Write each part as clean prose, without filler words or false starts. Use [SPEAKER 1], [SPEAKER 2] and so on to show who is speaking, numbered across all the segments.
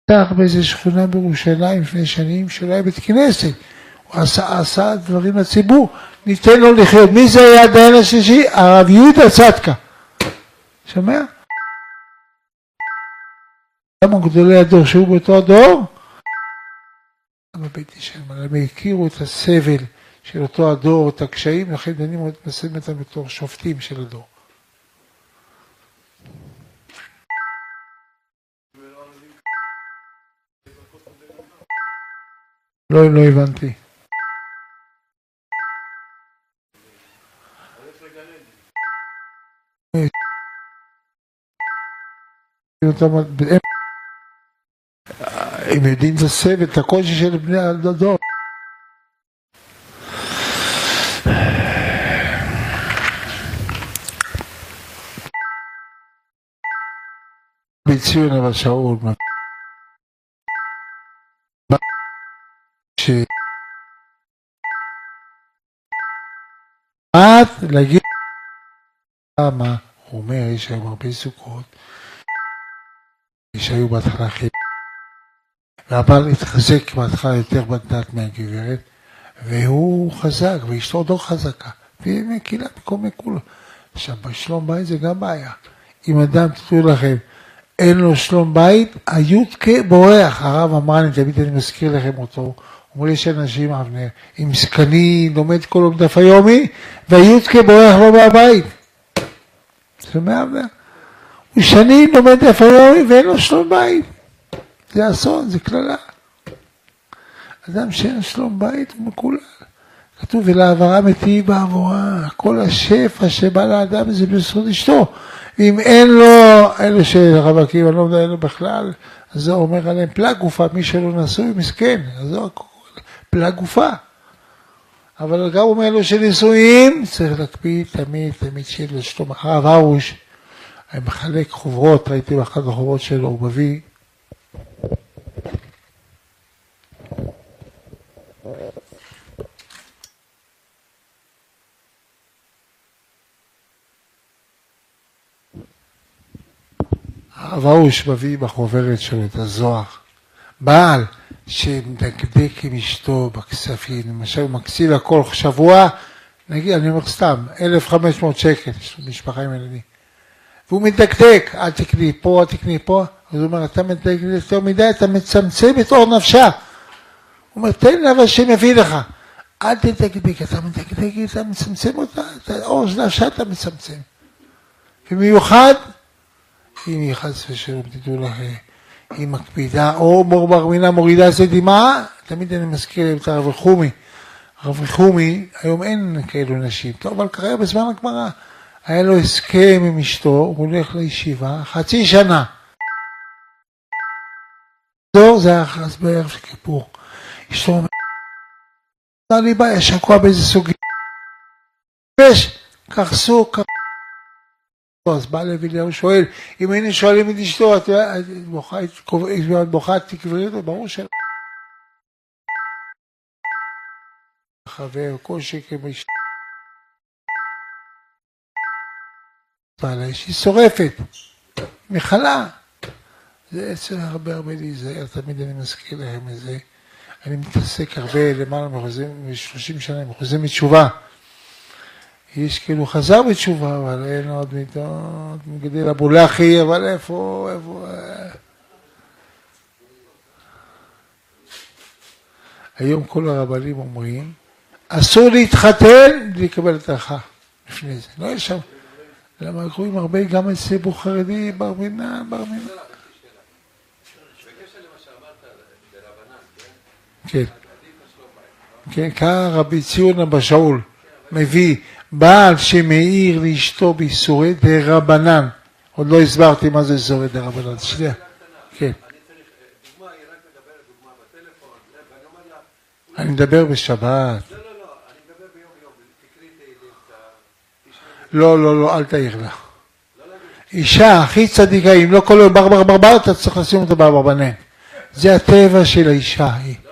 [SPEAKER 1] פתח באיזו שכונה בירושלים לפני שנים שלא היה בית כנסת. הוא עשה דברים לציבור. ניתן לו לחיות. מי זה היה הדיין השלישי? הרב יהודה צדקה. שומע? כמה גדולי הדור שהיו באותו הדור? בבית ישן, הם הכירו את הסבל של אותו הדור, את הקשיים, לכן דנים עוד מסיים אותם בתור שופטים של הדור. לא הבנתי. הם יודעים את הסבל, את הקושי של בני הדור. בציון אבל שאול להגיד מה הוא אומר, יש היום הרבה סוכות, שהיו בהתחלה חלק, והבעל התחזק בהתחלה יותר בדת מהגברת, והוא חזק, ואשתו עוד לא חזקה, והיא מקילה מקום מכולו. עכשיו, בשלום בית זה גם בעיה. אם אדם, תתארו לכם, אין לו שלום בית, היודקה בורח. הרב אמר לי, תמיד אני מזכיר לכם אותו, אומר לי שאנשים, אבנר, עם סקני, לומד כל יום דף היומי, והיודקה בורח לו מהבית. שומע אבנר? הוא שנים לומד דף היומי ואין לו שלום בית. זה אסון, זה כללה. אדם שאין שלום בית הוא מקולל. כתוב, ולעברה מתי בעבורה, כל השפע שבא לאדם זה בזכות אשתו. אם אין לו, אלו שרב עקיבא לא יודע לו בכלל, אז זה אומר עליהם פלג גופה, מי שלא נשוי מסכן, אז זה פלג גופה. אבל גם אומר לו שנישואים, צריך להקפיד תמיד שיהיה לשתו. הרב הרוש, אני מחלק חוברות, ראיתי באחת החוברות שלו, הוא מביא. הרב הרוש מביא בחוברת שלו את הזוהר. בעל שמדקדק עם אשתו בכספים, למשל הוא מקציב הכל שבוע, נגיד, אני אומר סתם, 1,500 שקל, יש לו משפחה עם ילדים. והוא מדקדק, אל תקני פה, אל תקני פה. אז הוא אומר, אתה מדקדק יותר מדי, אתה מצמצם את אור נפשה. הוא אומר, תן לה והשם יביא לך. אל תדקדק, אתה מדקדק, אתה מצמצם אותה, את האור של נפשה אתה מצמצם. במיוחד, אם היא חס ושלום, תדעו לך, היא מקפידה, או בר מינה מורידה זה דמעה, תמיד אני מזכיר להם את הרב רחומי. הרב רחומי, היום אין כאלו נשים, טוב, אבל קרה בזמן הגמרא. היה לו הסכם עם אשתו, הוא הולך לישיבה, חצי שנה. זה היה אחרי בערב של כיפור. אשתו אומר, נע לי בעיה, שקוע באיזה סוגיה. כך סוג, אז בא לוי הוא שואל, אם היינו שואלים את אשתו, את בוכה, תקברי אותו, ברור שלא. חבר, כל שקר באשתו. בעלה, שהיא שורפת, מחלה. זה אצל הרבה להיזהר, תמיד אני מזכיר להם את זה. אני מתעסק הרבה, למעלה מ-30 שנה, מחוזים מתשובה. יש כאילו חזר בתשובה, אבל אין עוד מידות, מגדל אבולחי, אבל איפה... היום כל הרבנים אומרים, אסור להתחתן בלי לקבל את ההלכה לפני זה. לא יש שם. למה קוראים הרבה גם את ציבור חרדי, בר מינה. בקשר למה שאמרת ברבנן, כן? כן, כך רבי ציון אבא שאול מביא בעל שמאיר לאשתו באיסורי דרבנן. עוד לא הסברתי מה זה איסורי דרבנן. שנייה. כן. אני מדבר בשבת. לא, אל תעיר לה. אישה הכי צדיקה, אם לא כל יום בר, אתה צריך לשים אותה באברבנן. זה הטבע של האישה.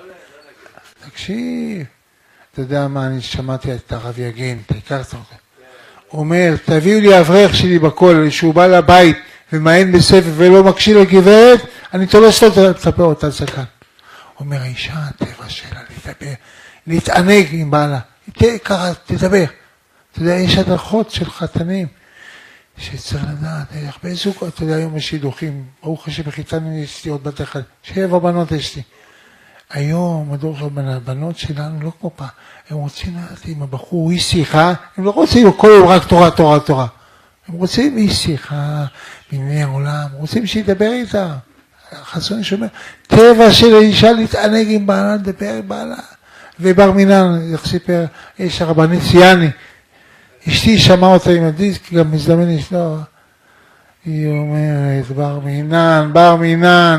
[SPEAKER 1] תקשיב, אתה יודע מה, אני שמעתי את הרב יגן, אתה הכרת אותו. הוא אומר, תביאו לי אברך שלי בכולל, שהוא בא לבית ומעין בספר ולא מקשיב לגברת, אני תולש לו לטפל אותה זקן. הוא אומר, האישה, הטבע שלה, לדבר, להתענג עם בעלה. ככה, תדבר. אתה יודע, יש הדרכות של חתנים, שצריך לדעת, הרבה זוג, אתה יודע, היום יש שידוכים, ברוך השם, בחיתנו יש לי עוד בת אחד, 7 בנות יש לי. היום, הדור של הבנות שלנו לא כמו פעם, הם רוצים לדעת עם הבחור, איש שיחה, הם לא רוצים כל יום רק תורה, תורה, תורה. הם רוצים איש שיחה, בענייני העולם, רוצים שידבר איתה. החזון שאומר, טבע של האישה להתענג עם בעלה, לדבר עם בעלה. ובר מינן, איך סיפר, יש הרבנית ציאני, אשתי שמעה אותה עם הדיסק, גם מזדמן אשתו, היא אומרת, בר מינן,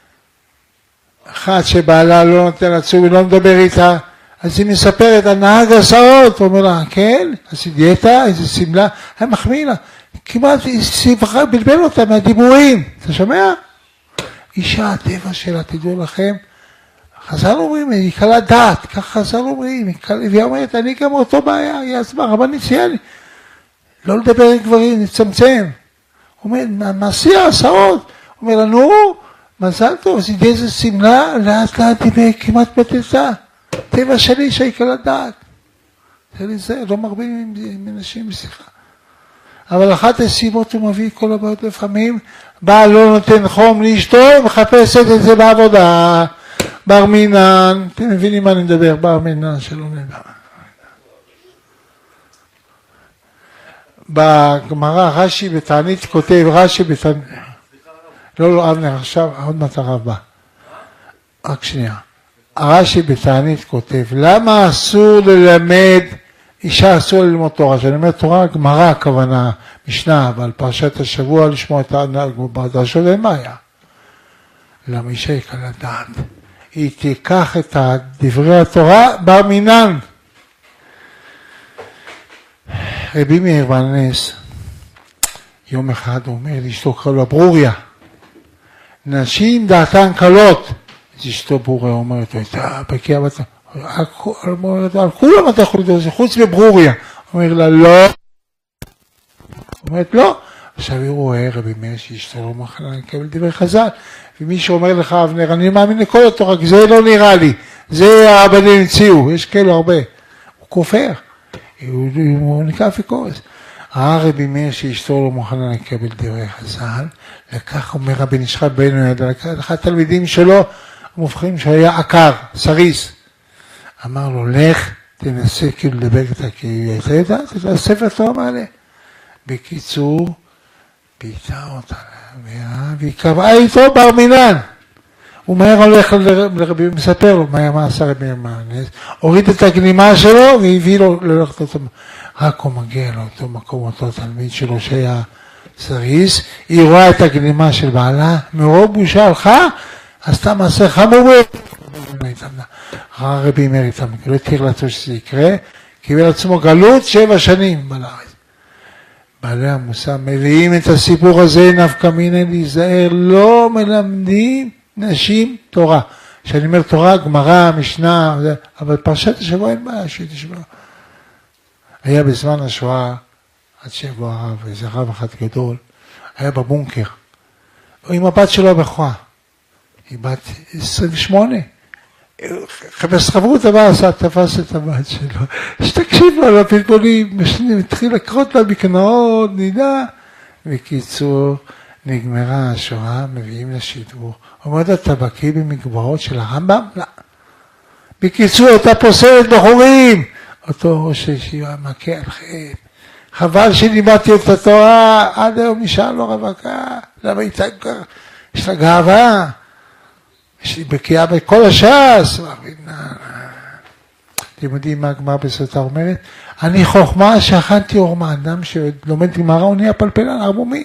[SPEAKER 1] אחת שבעלה לא נותן לצום, היא לא מדבר איתה, אז היא מספרת על נהג הסעות, הוא אומר לה, כן, עשי דיאטה, איזה סמלה, היה מחמיא לה, כמעט היא בלבל אותה מהדיבורים, אתה שומע? אישה, הטבע שלה, תדעו לכם, חז"ל אומרים, היא קלה דעת, כך חז"ל אומרים, והיא אומרת, אני גם אותו בעיה, היא עצמה, רבנית ציאני, לא לדבר עם גברים, נצמצם. הוא אומר, מעשי ההסעות, הוא אומר לנו, מזל טוב, אז ידי איזה סמלה, לאט לאט היא כמעט בטטה, טבע שלי שהיא קלה דעת. זה לא מרבים עם אנשים בשיחה. אבל אחת הסיבות הוא מביא כל הבעיות לפעמים, בעל לא נותן חום לאשתו, מחפשת את זה בעבודה, בר מינן, אתם מבינים מה אני מדבר, בר מינן שלא נדע. בגמרא רש"י בתענית כותב, רש"י בתענית, לא, אבנר, עכשיו עוד מעט הרב בא. רק שנייה. רש"י בתענית כותב, למה אסור ללמד, אישה אסור ללמוד תורה? שאני אומר תורה, גמרא הכוונה, משנה, אבל פרשת השבוע לשמוע את הדרשות, אין בעיה. למה אישה היא קלה דעת? היא תיקח את דברי התורה בר מינן. רבי מאיר בעל הנס, יום אחד הוא אומר לאשתו, קראו לה ברוריה, נשים דעתן קלות. אז אשתו ברוריה אומרת לו, אתה בקיאה בתורה, על כולם אתה יכול לדבר, חוץ מברוריה. אומר לה, לא. אומרת, לא. עכשיו היא רואה רבי מאיר שאשתו לא מחלה לקבל דברי חז"ל, ומי שאומר לך, אבנר, אני מאמין לכל התורה, כי זה לא נראה לי, זה הרבנים המציאו, יש כאלו הרבה. הוא כופר, הוא נקרא אפיקורס. רבי מאיר שאשתו לא מוכנה לקבל דברי חז"ל, לקח, אומר רבי נשחט בן יהודה, לקח התלמידים שלו, המובחרים שהיה עקר, סריס. אמר לו, לך, תנסה כאילו לדבר איתה, כי אתה יודעת, את הספר תורה מעלה. בקיצור, פיתה אותה, והיא קבעה איתו בר מינן. הוא מהר הולך לרבי, מספר לו מה עשה רבי מאיר, הוריד את הגלימה שלו והביא לו ללכת אותו, רק הוא מגיע לאותו מקום, אותו תלמיד שלו שהיה סריס, היא רואה את הגלימה של בעלה, מרוב בושה הלכה, עשתה מעשה חמור, רבי מאיר איתם, לא התיר לעצמו שזה יקרה, קיבל עצמו גלות 7 שנים בארץ. בעלי המוסר מביאים את הסיפור הזה, נפקא מינה להיזהר, לא מלמדים נשים תורה. כשאני אומר תורה, גמרא, משנה, אבל פרשת השבוע אין בעיה שתשמע. היה בזמן השואה, עד שבוע הרב, איזה רב אחד גדול, היה בבונקר, עם הבת שלו הבכורה, היא בת 28, חברות הבא עשה, תפס את הבת שלו, שתקשיב לו על הפלפולים, התחיל לקרות לה מקנאות, נידה, בקיצור, נגמרה השואה, מביאים לשידור, אומרת, אתה בקיא במגברות של הרמב"ם? לא. בקיצור, אתה פוסלת בחורים, אותו ראש הישיבה מכה על חטא, חבל שלימדתי את התורה, עד היום נשאר לו רווקה, למה היא תגר, יש לה גאווה, יש לי בקיאה בכל הש"ס, אתם יודעים מה הגמרא בסוטה אומרת? אני חוכמה שהכנתי עורמה, אדם שלומד גמרא הוא נהיה פלפלן, ערמומי.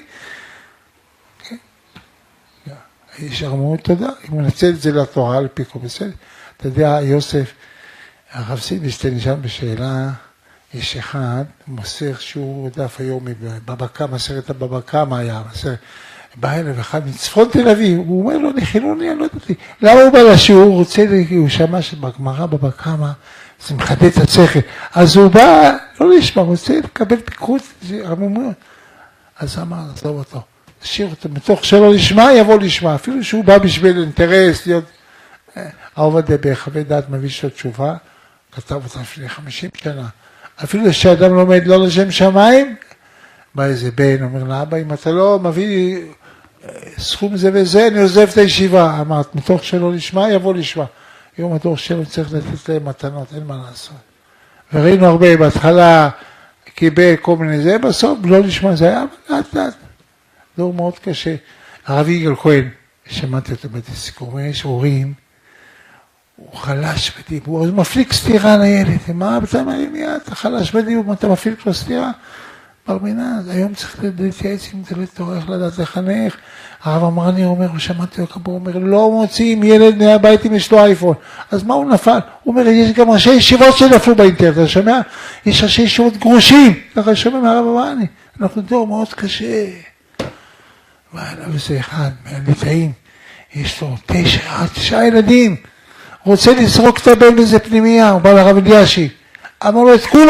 [SPEAKER 1] יש ערמומי, תודה, אם הוא נצל את זה לתורה, לפיקו בסדר. אתה יודע, יוסף, הרב סילבסטיין נשאל בשאלה, יש אחד, מוסר שהוא דף היום בבא קמא, סרט הבבא קמא היה, בא אליו אחד מצפון תל אביב, הוא אומר לו, אני חילוני, אני לא יודעת לי. למה הוא בא לשיעור, הוא רוצה, הוא שמע שבגמרא בבא קמא, זה מחדד את השכל. אז הוא בא, לא לשמע, הוא רוצה לקבל פיקחות, זה ערמומיות. אז אמר, עזוב אותו, תשאיר אותו, מתוך שלא לשמה יבוא לשמה, אפילו שהוא בא בשביל אינטרס, להיות... העובדיה בחוות דעת מביא שלו תשובה, כתב אותה לפני 50 שנה. אפילו שאדם לומד לא לשם שמיים, בא איזה בן, אומר לאבא, אם אתה לא מביא סכום זה וזה, אני עוזב את הישיבה. אמרת, מתוך שלא לשמה יבוא לשמה. יום הדור שלו צריך לתת להם מתנות, אין מה לעשות. וראינו הרבה, בהתחלה קיבל כל מיני זה, בסוף לא לשמה, זה היה לאט. דור מאוד קשה. הרב יגאל כהן, שמעתי אותו בסיכום, יש הורים, הוא חלש בדיבור, הוא מפליק סתירה לילד, מה אתה אומר לי, אתה חלש בדיבור, אתה מפליק לו סתירה? בר מינן, היום צריך להתייעץ עם דלת תורה, איך לדעת לחנך. הרב אמרני אומר, שמעתי לו כבור, אומר, לא מוצאים ילד מהבית אם יש לו אייפון. אז מה הוא נפל? הוא אומר, יש גם ראשי ישיבות שנפלו באינטרנט, אתה שומע? יש ראשי ישיבות גרושים, ככה שומע מהרב אמרני. אנחנו דור מאוד קשה. ועליו זה אחד מהליטאים, יש לו 9 ילדים, רוצה לזרוק את הבן בזה פנימייה, הוא בא לרב אלישי, אמר לו את כולם,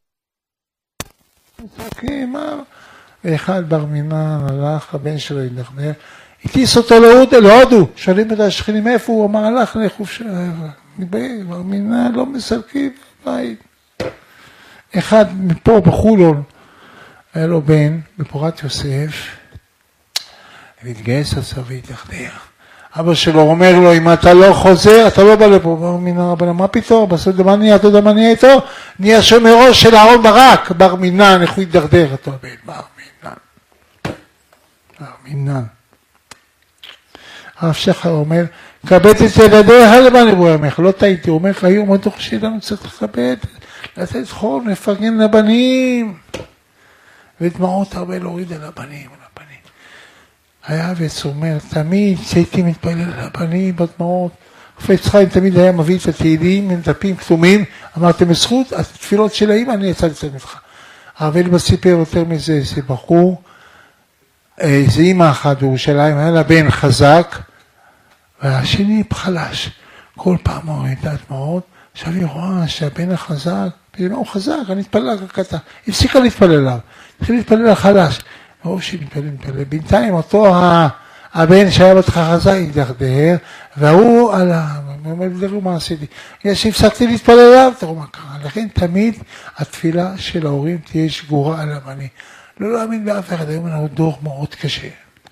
[SPEAKER 1] ואחד בר מינן הלך, הבן שלו ידחדר, הטיס אותו להודו, שואלים את השכנים איפה הוא, אמר הלך לחופשה, בר מינן לא מסלקים בית. אחד מפה בחולון, היה לו בן, בפורת יוסף, והתגייס לצבא והתאחדר. אבא שלו אומר לו, אם אתה לא חוזר, אתה לא בא לפה. בר מינן, רבנה, מה פתאום? בסוף מה נהיה, אתה יודע מה נהיה איתו? נהיה שומר ראש של אהרון ברק. בר מינן, איך הוא יתדרדר אותו? בר מינן. הרב שחר אומר, כבד את ילדיה למען יבוא ימיך. לא טעיתי, הוא אומר, היום הדוח שלנו צריך לכבד, לתת חום, לפרגן לבנים. ודמעות הרבה להוריד על הבנים. היה וצומר, תמיד הייתי מתפלל על הבנים בדמעות. חפץ חיים תמיד היה מביא את התהילים עם דפים כתומים, אמרתם בזכות, התפילות של האמא אני יצאתי ממך. הרב אלבא סיפר יותר מזה, זה בחור, זה אמא אחת בירושלים, היה לה בן חזק, והשני חלש. כל פעם הוא הוריד דמעות, עכשיו היא רואה שהבן החזק, הוא חזק, אני אתפלל כקטן, הפסיקה להתפלל עליו, התחיל להתפלל החלש. או שמתפלל, בינתיים אותו הבן שהיה בתך חזק יתדרדר, והוא דרו מה עשיתי, יש שהפסקתי להתפלל עליו, תראו מה קרה, לכן תמיד התפילה של ההורים תהיה שגורה על הבנים, לא להאמין באף אחד, היום אנחנו דור מאוד קשה.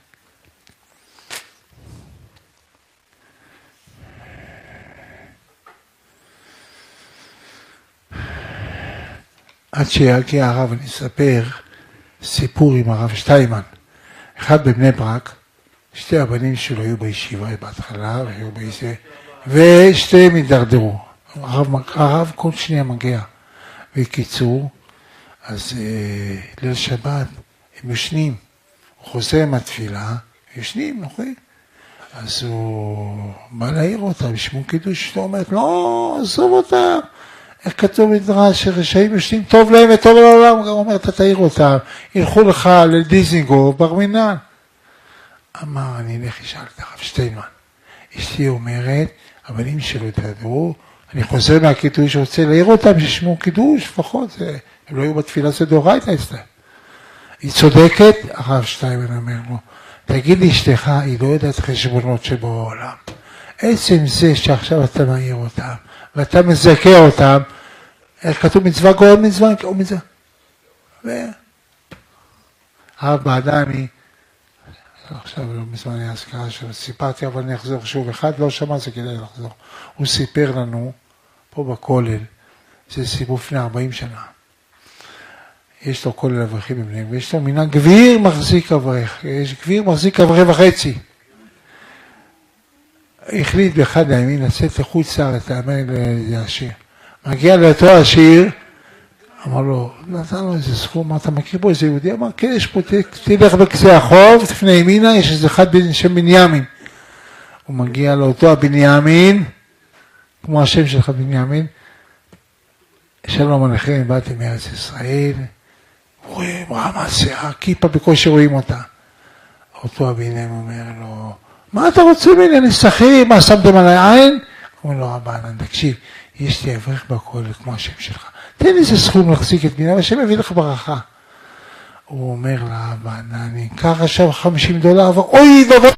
[SPEAKER 1] עד שיגיע הרב אני אספר סיפור עם הרב שטיימן, אחד בבני ברק, שתי הבנים שלו היו בישיבה בהתחלה, ושתיהם התדרדרו. הרב כל שניה מגיע, בקיצור, אז ליל שבת הם ישנים, הוא חוזר מהתפילה, ישנים, נכון? אז הוא בא להעיר אותה, בשמו קידוש, שאתה אומרת, לא, עזוב אותה, איך כתוב מדרש שרשעים יושבים טוב להם וטוב לעולם, הוא אומר, אתה תעיר אותם, ילכו לך לדיזינגוף, בר מינן. אמר, אני אלך ישאל את הרב שטיינמן. אשתי אומרת, הבנים שלו התהדרו, אני חוזר מהקידוש שרוצה להעיר אותם, שישמעו קידוש, לפחות, הם לא היו בתפילה זה דאורייתא אצלם. היא צודקת, הרב שטיינמן אומר לו, תגיד לי אשתך, היא לא יודעת חשבונות שבעולם. עצם זה שעכשיו אתה מעיר אותם, ואתה מזכה אותם, איך כתוב מצווה גאון מצווה, או מצווה. הרב בעדני, עכשיו לא מזמן היה הזכרה שלו, סיפרתי אבל אני אחזור שוב, אחד לא שמע זה כדאי לחזור, הוא סיפר לנו פה בכולל, זה סיפור לפני 40 שנה, יש לו כולל אברכים בבניהם, ויש לו מנהג גביר מחזיק אברך, יש גביר מחזיק אברך וחצי, החליט באחד הימים לצאת לחוץ לארץ, לאמר לעשיר. מגיע לאותו עשיר, אמר לו, נתן לו איזה סכום, מה אתה מכיר פה איזה יהודי? אמר, כן, יש פה, תלך בקצה החוב, תפנה ימינה, יש איזה אחד שם בנימין. הוא מגיע לאותו הבנימין, כמו השם שלך בנימין, שלום עליכם, באתם מארץ ישראל, רואה, מה השיער, כיפה בקושי רואים אותה. אותו הבנימין אומר לו, מה אתה רוצה ממני? אני שכיר, מה שמתם עליי עין? הוא אומר לו, רבנן, תקשיב, יש לי אברך בכולל כמו השם שלך. תן לי איזה סכום להחזיק את בינה, והשם יביא לך ברכה. הוא אומר לאבא, אני אקח עכשיו $50, אוי, דבר.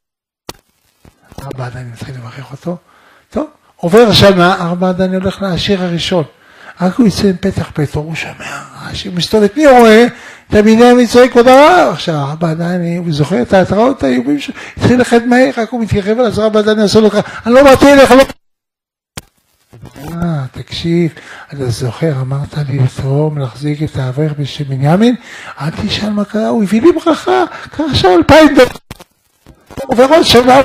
[SPEAKER 1] אבא עדיין מתחיל לברך אותו. טוב, עובר שנה, אבא עדיין הולך לעשיר הראשון. רק הוא יצא עם פתח ביתו, הוא שומע, העשיר מסתובב, מי רואה? תלמידי צועק כבוד הרב. עכשיו, אבא עדיין, הוא זוכר את ההתראות האיומים שלו, התחיל לחד מהר, רק הוא מתייחב על הזרע, אבא עדיין יעשה לו ככה, אני לא באתי אליך, לא... תקשיב, אתה זוכר, אמרת לי לתרום, להחזיק את האברך בשם בנימין, אל תשאל מה קרה, הוא הביא לי ברכה, קרה עכשיו 2,000 דקות, עובר עוד שנה.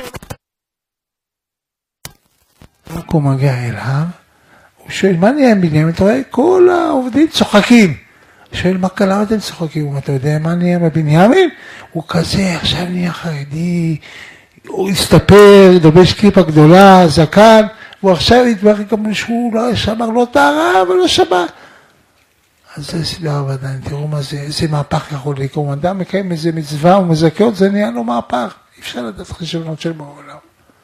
[SPEAKER 1] רק הוא מגיע אליו, הוא שואל, מה נהיה עם בנימין? אתה רואה, כל העובדים צוחקים. הוא שואל, מה קרה, אתם צוחקים? אתה יודע מה נהיה עם בנימין? הוא כזה, עכשיו נהיה חרדי, הוא הסתפר, דובש כיפה גדולה, זקן, הוא עכשיו התברר גם שהוא לא שמר לא טהרה, אבל לא שבת. אז זה סדר ודאי, תראו מה זה, איזה מהפך יכול לקרוא. אדם מקיים איזה מצווה ומזכה עוד, זה נהיה לו מהפך. אי אפשר לדעת חשבונות של בעולם.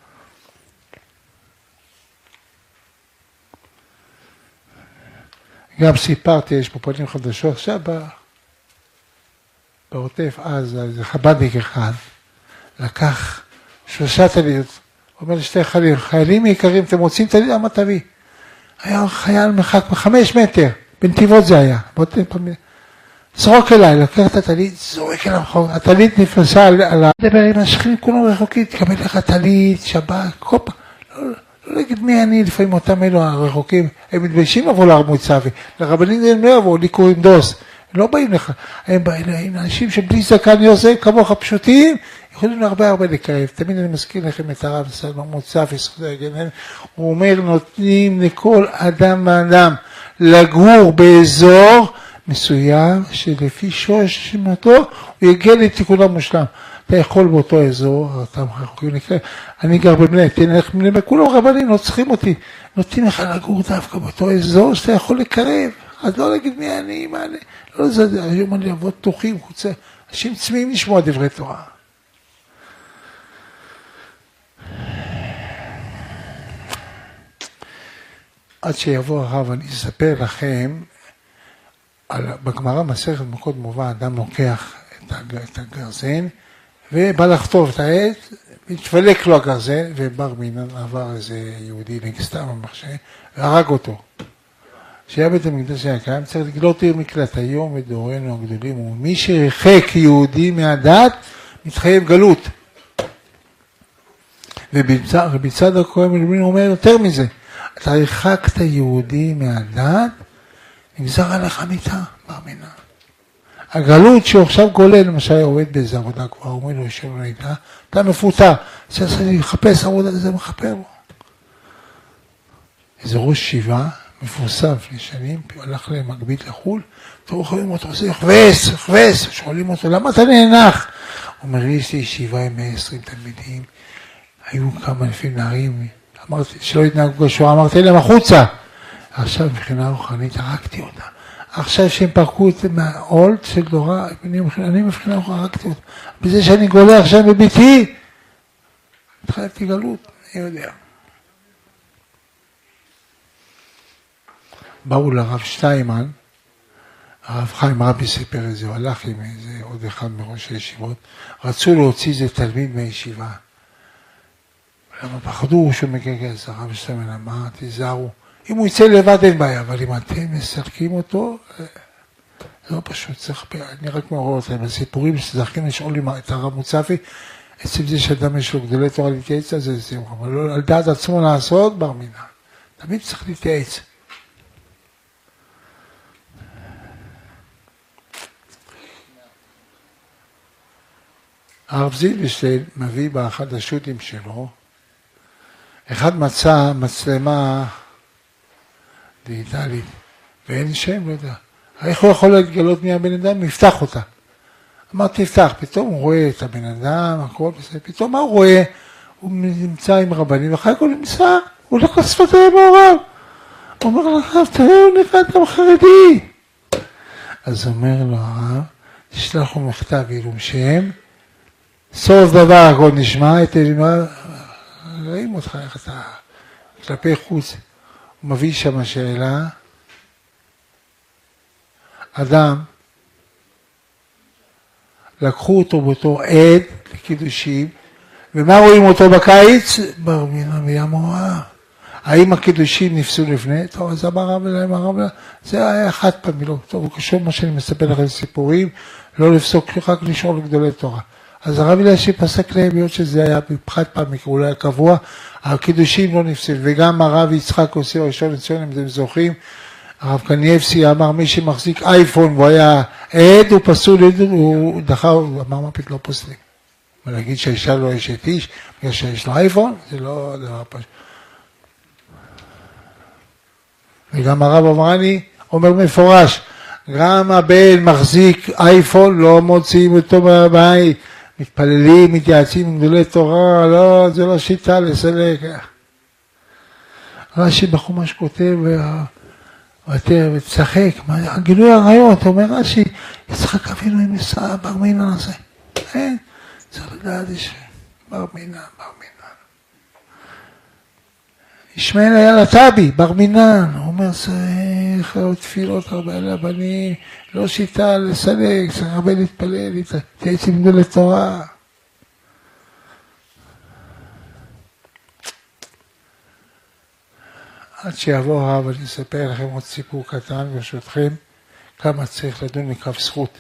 [SPEAKER 1] גם סיפרתי, יש פה פנים חדשות, עכשיו בעוטף עזה, איזה חב"דניק אחד, לקח 3 תלמידות, הוא אומר לשתי חיילים יקרים, אתם רוצים תלמיד? למה תביא? היה חייל מרחק 5 מטר, בנתיבות זה היה, זרוק אליי, לקח את התלמיד, זורק אליו, התלמיד נפסה על הדבר עם השכנים, כולם רחוקים, תקבל לך תלמיד, שבת, כל פעם, לא להגיד מי אני, לפעמים אותם אלו הרחוקים, הם מתביישים לבוא להרמות צווי, לרבנים הם לא יבואו, לי קוראים דוס, הם לא באים לך, הם באים לאנשים שבלי זקן יוזם, כמוך פשוטים, יכולים הרבה לקרב. תמיד אני מזכיר לכם את הרב סלומון צווי, הוא אומר, נותנים לכל אדם ואדם לגור באזור מסוים, שלפי שורש שמתו, הוא יגיע לתיקון המושלם. אתה יכול באותו אזור, אתה מחכים לקרב, אני גר בבני, תלך מבני, כולם רבנים, לא צריכים אותי, נותנים לך לגור דווקא באותו אזור, שאתה יכול לקרב, אז לא להגיד מי אני, מה אני, לא זה, היום אני אעבוד תוכים, חוצה, אנשים צמאים לשמוע דברי תורה. עד שיבוא הרב, אני אספר לכם, בגמרא מסכת מכות מובא, אדם לוקח את הגרזן, ובא לחטוף את העץ, התפלק לו הגרזן, ובר מינן עבר איזה יהודי נגסתם במחשב, והרג אותו. שהיה בית המקדש היה קיים, צריך לגלות עיר מקלט. היום בדורנו הגדולים, ומי שריחק יהודי מהדת, מתחייב גלות. רבי צדוק הכהן מלובלין אומר יותר מזה, אתה ריחקת יהודי מהדת, נגזר עליך מיתה, בר מינן. הגלות שהוא עכשיו גולל, למשל עובד באיזה עבודה כבר, אומר לו יושב לו איתה, אתה מפוטר, צריך לחפש עבודה, זה מחפר לו. איזה ראש שיבה, מפורסם לפני שנים, הלך למקביל לחול, תראו חייבים אותו, זה יחווס, שואלים אותו, למה אתה נאנח? הוא אומר, יש לי ישיבה עם 120 תלמידים, היו כמה לפי נערים, אמרתי, שלא התנהגו בשואה, אמרתי להם החוצה. עכשיו מבחינה רוחנית הרגתי אותה. עכשיו שהם פרקו את מהעול של דורה, אני מבחינה רוחנית הרגתי אותה. בזה שאני גולה עכשיו בביתי, התחלתי גלות, אני יודע. באו לרב שטיימן, הרב חיים רבי סיפר את זה, הוא הלך עם איזה עוד אחד מראש הישיבות, רצו להוציא איזה תלמיד מהישיבה. למה פחדו שמגגל, אז הרב שטיימן אמר, תיזהרו, אם הוא יצא לבד אין בעיה, אבל אם אתם מסלקים אותו, זה לא פשוט, צריך, אני רק מעורר אתכם, הסיפורים שזכינו לשאול את הרב מוצפי, עצם זה שאדם יש לו גדולי תורה להתייעץ, אז זה זהו, אבל לא על דעת עצמו לעשות, בר מינן. תמיד צריך להתייעץ. הרב זילברשטיין מביא באחד השו"תים שלו, אחד מצא מצלמה דיגיטלית, ואין שם, לא יודע. איך הוא יכול לגלות מי הבן אדם? יפתח אותה. אמרתי, תפתח, פתאום הוא רואה את הבן אדם, הכל בסדר, פתאום מה הוא רואה? הוא נמצא עם רבנים, ואחר כך הוא נמצא, הוא הולך לשפתיים מעורב. הוא אומר לו, הרב, תראה, הוא נראה אדם חרדי. אז אומר לו, הרב, תשלחו מכתב עילום שם, סוף דבר הכל נשמע, רואים אותך איך אתה כלפי חוץ. הוא מביא שם שאלה, אדם לקחו אותו באותו עד לקידושים, ומה רואים אותו בקיץ? בר מינן בים מואר. האם הקידושים נפסו לפני? טוב, אז אמר רב אליהם, זה היה חד פעמי, לא טוב, הוא קשור מה שאני מספר לכם סיפורים, לא לפסוק רק לשאול לגדולי תורה. אז הרב אלישיב פסק להם, להיות שזה היה חד פעמי, אולי היה קבוע, הקידושים לא נפסו, וגם הרב יצחק עושה ראשון לציון, אם אתם זוכרים, הרב קניאבסקי אמר, מי שמחזיק אייפון והוא היה עד, הוא פסול, הוא דחה, הוא אמר מה פתאום לא פוסלים. ולהגיד שהאישה לא אשת איש, בגלל שיש לו אייפון, זה לא דבר פשוט. וגם הרב אמרני אומר מפורש, גם הבן מחזיק אייפון, לא מוציאים אותו מהבית, מתפללים, מתייעצים עם גדולי תורה, לא, זה לא שיטה לסלק. רש"י בחומש כותב, ותשחק, גילוי עריות, אומר רש"י, יצחק אבינו עם נישא בר מינן הזה. אין, צריך לדעת בר מינן. ישמעאל היה לטבי, בר מינן, הוא אומר, צריך תפילות הרבה לבנים, לא שיטה לסלק, צריך הרבה להתפלל, להתייעץ עם גדולי תורה. עד שיבוא הרב, אני אספר לכם עוד סיפור קטן, ברשותכם, כמה צריך לדון מכף זכות.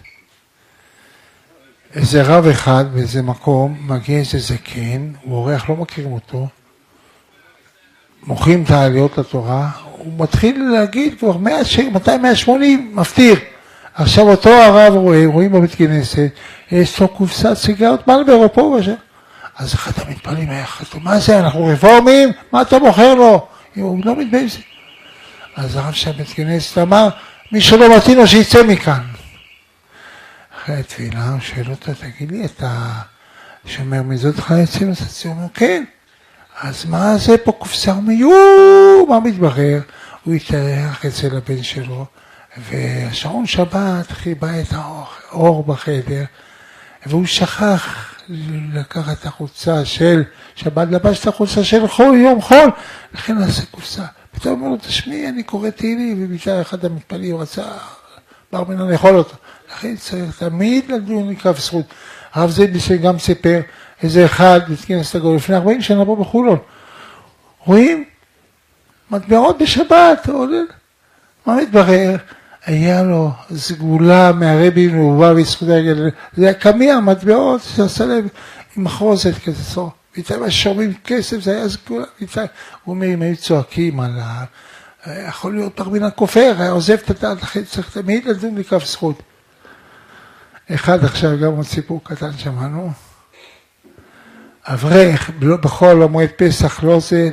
[SPEAKER 1] איזה רב אחד באיזה מקום, מגיע איזה זקן, הוא אורח, לא מכירים אותו, מוכרים את העליות לתורה, הוא מתחיל להגיד כבר 200-180 מפתיר. עכשיו אותו הרב רואים בבית כנסת, יש לו קופסת סיגרות מלבורו פה ושם. אז אחד המתפעלים היה חתום, מה זה, אנחנו רפורמים? מה אתה מוכר לו? הוא לא מתבייש. אז הרב שם בית כנסת אמר, מי שלא מתאים לו שיצא מכאן. אחרי התפילה, הוא שואל אותה, תגיד לי, אתה שומר מזאת חייצים? אז הוא אומר, כן. אז מה זה פה קופסה? הוא אומר, מה מתברר? הוא התארח אצל הבן שלו, והשעון שבת חיבה את האור בחדר, והוא שכח לקחת את החולצה של שבת, לבש את החולצה של חול, יום חול, לכן נעשה קופסה. פתאום אומר לו, תשמעי, אני קורא תהילים, וביצע אחד המתפלים, הוא רצה בר מינן לאכול אותו. לכן צריך תמיד לדון מכף זכות. הרב זיידיש גם סיפר, איזה אחד, בכנס הגול, לפני 40 שנה פה בחולון. רואים? מטבעות בשבת, מה מתברר? היה לו סגולה מהרבי מהובא בזכות הרגל, זה היה קמיה, מטבעות, שעשה להם עם מחרוזת כזה סור. ואיתם שומעים כסף, זה היה סגולה. הוא אומר, אם היו צועקים עליו, יכול להיות בר מינן כופר, היה עוזב את הדעת, לכן צריך תמיד לדון מכף זכות. אחד עכשיו גם עוד סיפור קטן שמענו. אברך, בכל המועד פסח לא זה,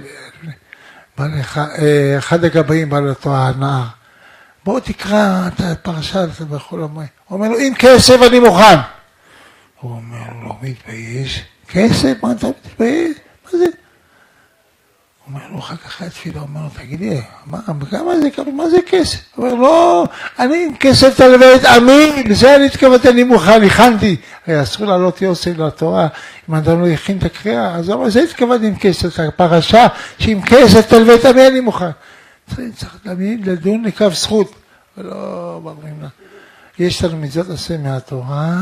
[SPEAKER 1] אחד הגבאים בא לאותו הנער. בואו תקרא את הפרשה הזאת בכל המועד. הוא אומר לו, אם כסף אני מוכן. הוא אומר לו, לא מתבייש. כסף? מה אתה מתבייש? מה זה? הוא אומר לו, אחר כך התפילה, הוא אומר לו, תגידי, מה זה כסף? הוא אומר, לא, אני עם כסף תלווה את עמי, לזה אני התכוונתי, אני מוכן, הכנתי. הרי אסור לעלות יוסף לתורה, אם אדם לא הכין את הקריאה, אז הוא אומר, זה התכוונתי עם כסף, הפרשה, שעם כסף תלווה את עמי, אני מוכן. צריך תמיד לדון לכף זכות, ולא אומרים לה. יש לנו מצוות עשה מהתורה,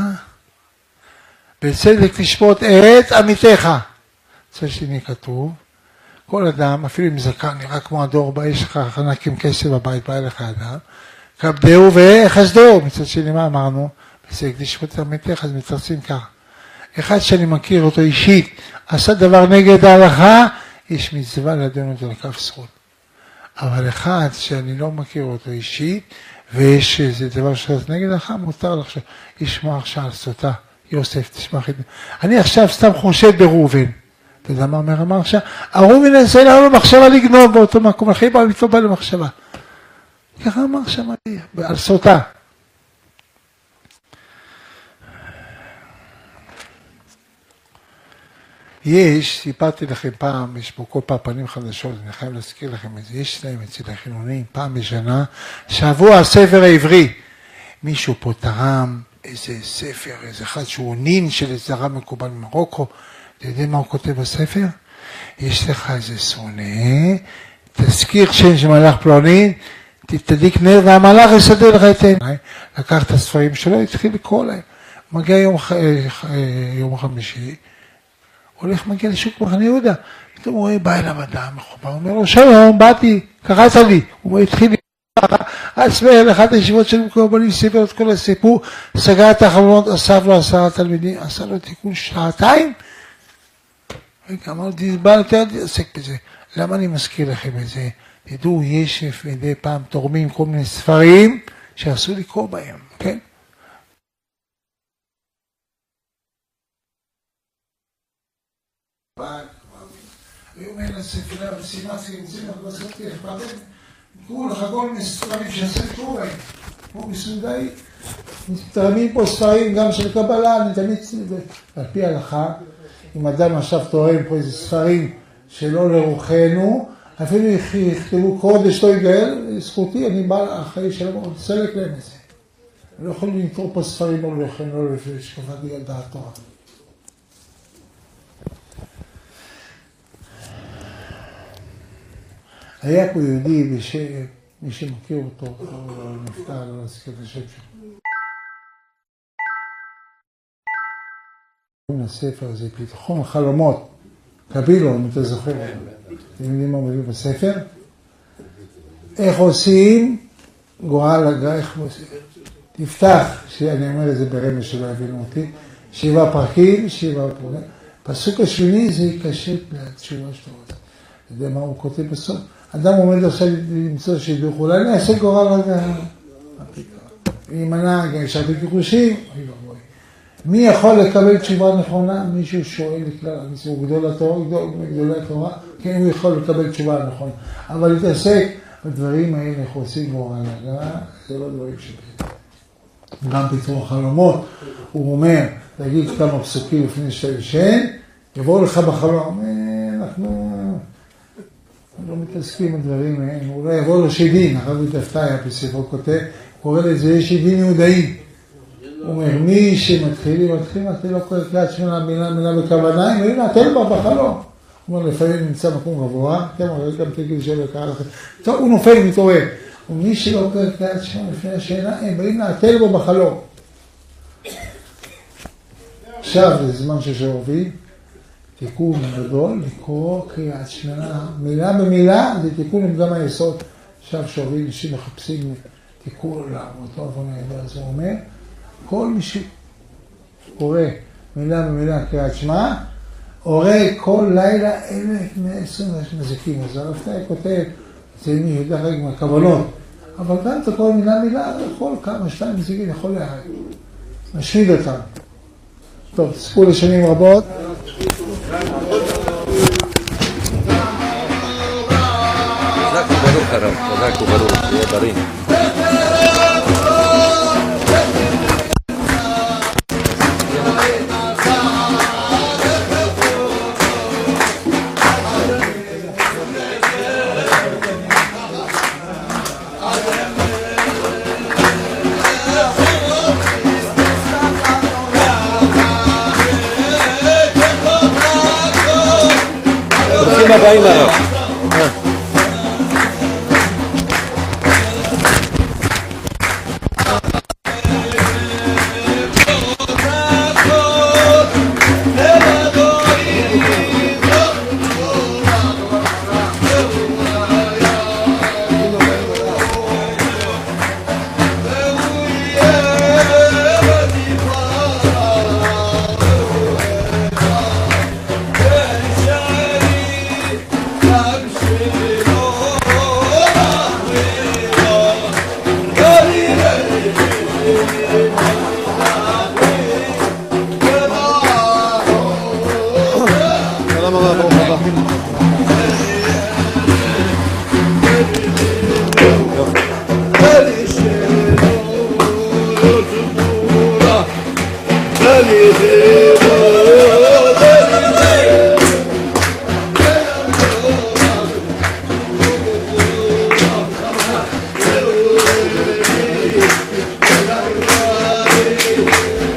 [SPEAKER 1] בצדק תשפוט את עמיתך. זה שני כתוב, כל אדם, אפילו אם זקן, נראה כמו הדור הבא, יש לך חנקים כסף בבית, בא אליך אדם, כבדהו וחסדהו, מצד שני מה אמרנו? בצדק תשפוט את עמיתך, אז מתרצים ככה. אחד שאני מכיר אותו אישית, עשה דבר נגד ההלכה, יש מצווה לדון אותו לכף זכות. אבל אחד שאני לא מכיר אותו אישית, ויש איזה דבר שעושה נגד לך, מותר לך שישמע עכשיו על סוטה, יוסף, תשמע חידון. אני עכשיו סתם חושד בראובן. אתה יודע מה אומר עכשיו? ראובן יעשה לנו מחשבה לגנוב באותו מקום, אחרי בא לתלובה למחשבה. ככה אמר שם על סוטה. סיפרתי לכם פעם, יש פה כל פעם פנים חדשות, אני חייב להזכיר לכם את זה, יש להם אצל החילונים, פעם בשנה, שבוע הספר העברי. מישהו פה תרם איזה ספר, איזה אחד שהוא נין של איזה רב מקובל ממרוקו, אתה יודע מה הוא כותב בספר? יש לך איזה שונא, תזכיר שם של מלאך פלוני, תדליק נר והמלאך יסדר לך את העיניים. לקח את הספרים שלו, התחיל לקרוא להם. מגיע יום חמישי, הולך מגיע לשוק מחנה יהודה, פתאום הוא רואה, בא אליו אדם מחובר, הוא אומר לו, שלום, באתי, קראת לי, הוא התחיל עצמאל, אחת הישיבות של מקום בנים סיפר את כל הסיפור, סגר את החלונות, אסף לו 10 תלמידים, עשה לו תיקון 2 רגע, אמר לו, בא יותר להתעסק בזה. למה אני מזכיר לכם את זה? תדעו, יש מדי פעם תורמים כל מיני ספרים שאסור לקרוא בהם, כן? הוא אומר לספר, וסימאצי, בסרטי, קראו לך כל מיני ספרים שאסור לקרוא בהם. כמו בסעודאי, מתרמים פה ספרים גם של קבלה, אני תמיד על פי ההלכה, אם אדם עכשיו תורם פה איזה ספרים שלא לרוחנו, אפילו יכתבו קודש לא יגאל, זכותי, אני בא אחרי שלום, עוד סלק להם את זה. אני לא יכול לקרוא פה ספרים לא לרוחנו, לא לפני שקבעתי על דעת תורה. היה פה יהודי מי שמכיר אותו, הוא נפטר, לא להזכיר את השם שלו. הספר הזה, פתחון החלומות, קבילו, אם אתה זוכר, אתם יודעים מה מביא בספר? איך עושים גורל הגה, איך עושים? תפתח, שאני אומר את זה ברמז שלא יבינו אותי, 7 פרקים, 7 פרקים. פסוק השני זה יקשט לתשובה שלו. אתה יודע מה הוא כותב בסוף? אדם עומד עכשיו למצוא שידוך, אולי נעשה גורל הגה. להימנע, ישרתי קיחושים, מי יכול לקבל תשובה נכונה? מישהו שואל לכלל, הוא גדול התורה, גדולי התורה, כן, הוא יכול לקבל תשובה נכונה. אבל להתעסק בדברים האלה, איך עושים גורל הגה, זה לא דברים שלי. גם פתרון חלומות, הוא אומר, תגיד כמה פסוקים לפני שאתה ישן, יבואו לך בחלום, אנחנו לא מתעסקים בדברים האלה, אולי יבואו לו שדין, הרב דפתיה בספרו כותב, קורא לזה שדין יהודאי. הוא אומר, מי שמתחילים, אתה לא קורא קריאת שמע מילה בכוונה, אם הנה, תן בה בחלום. הוא אומר, לפעמים נמצא מקום גבוה, אתם אומרים, גם תגיד שלא קרא לכם. טוב, הוא נופל, מתעורר. ומי שלא קורא קריאת שמע לפני השינה, הם באים להטל בו בחלום. עכשיו, זה זמן ששורבים, תיקון גדול, לקרוא קריאת שמע, מילה במילה, זה תיקון עם גם היסוד. עכשיו שורבים, אנשים מחפשים תיקון לאותו עבונה, אז הוא אומר, כל מי שקורא מילה במילה קריאת שמע, עורר כל לילה 1,120 נזקים. אז הרב דפתיה כותב, זה מי יודע רגע מהכוונות, אבל גם אתה קורא מילה מילה, יכול כמה 2 נזקים, יכול להרג. משמיד אותם. טוב, תספו לשנים רבות.
[SPEAKER 2] חזק וברוך הרב, חזק וברוך, תהיה בריא. ברוכים הבאים הרב.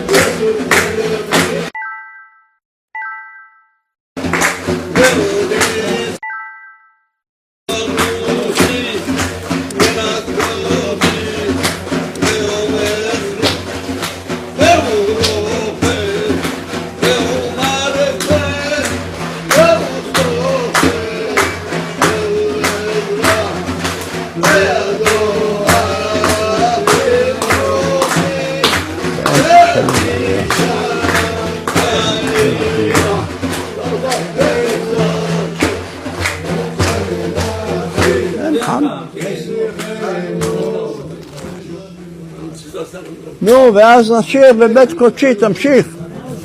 [SPEAKER 3] Melody. נו, ואז נשאיר בבית קודשי, תמשיך.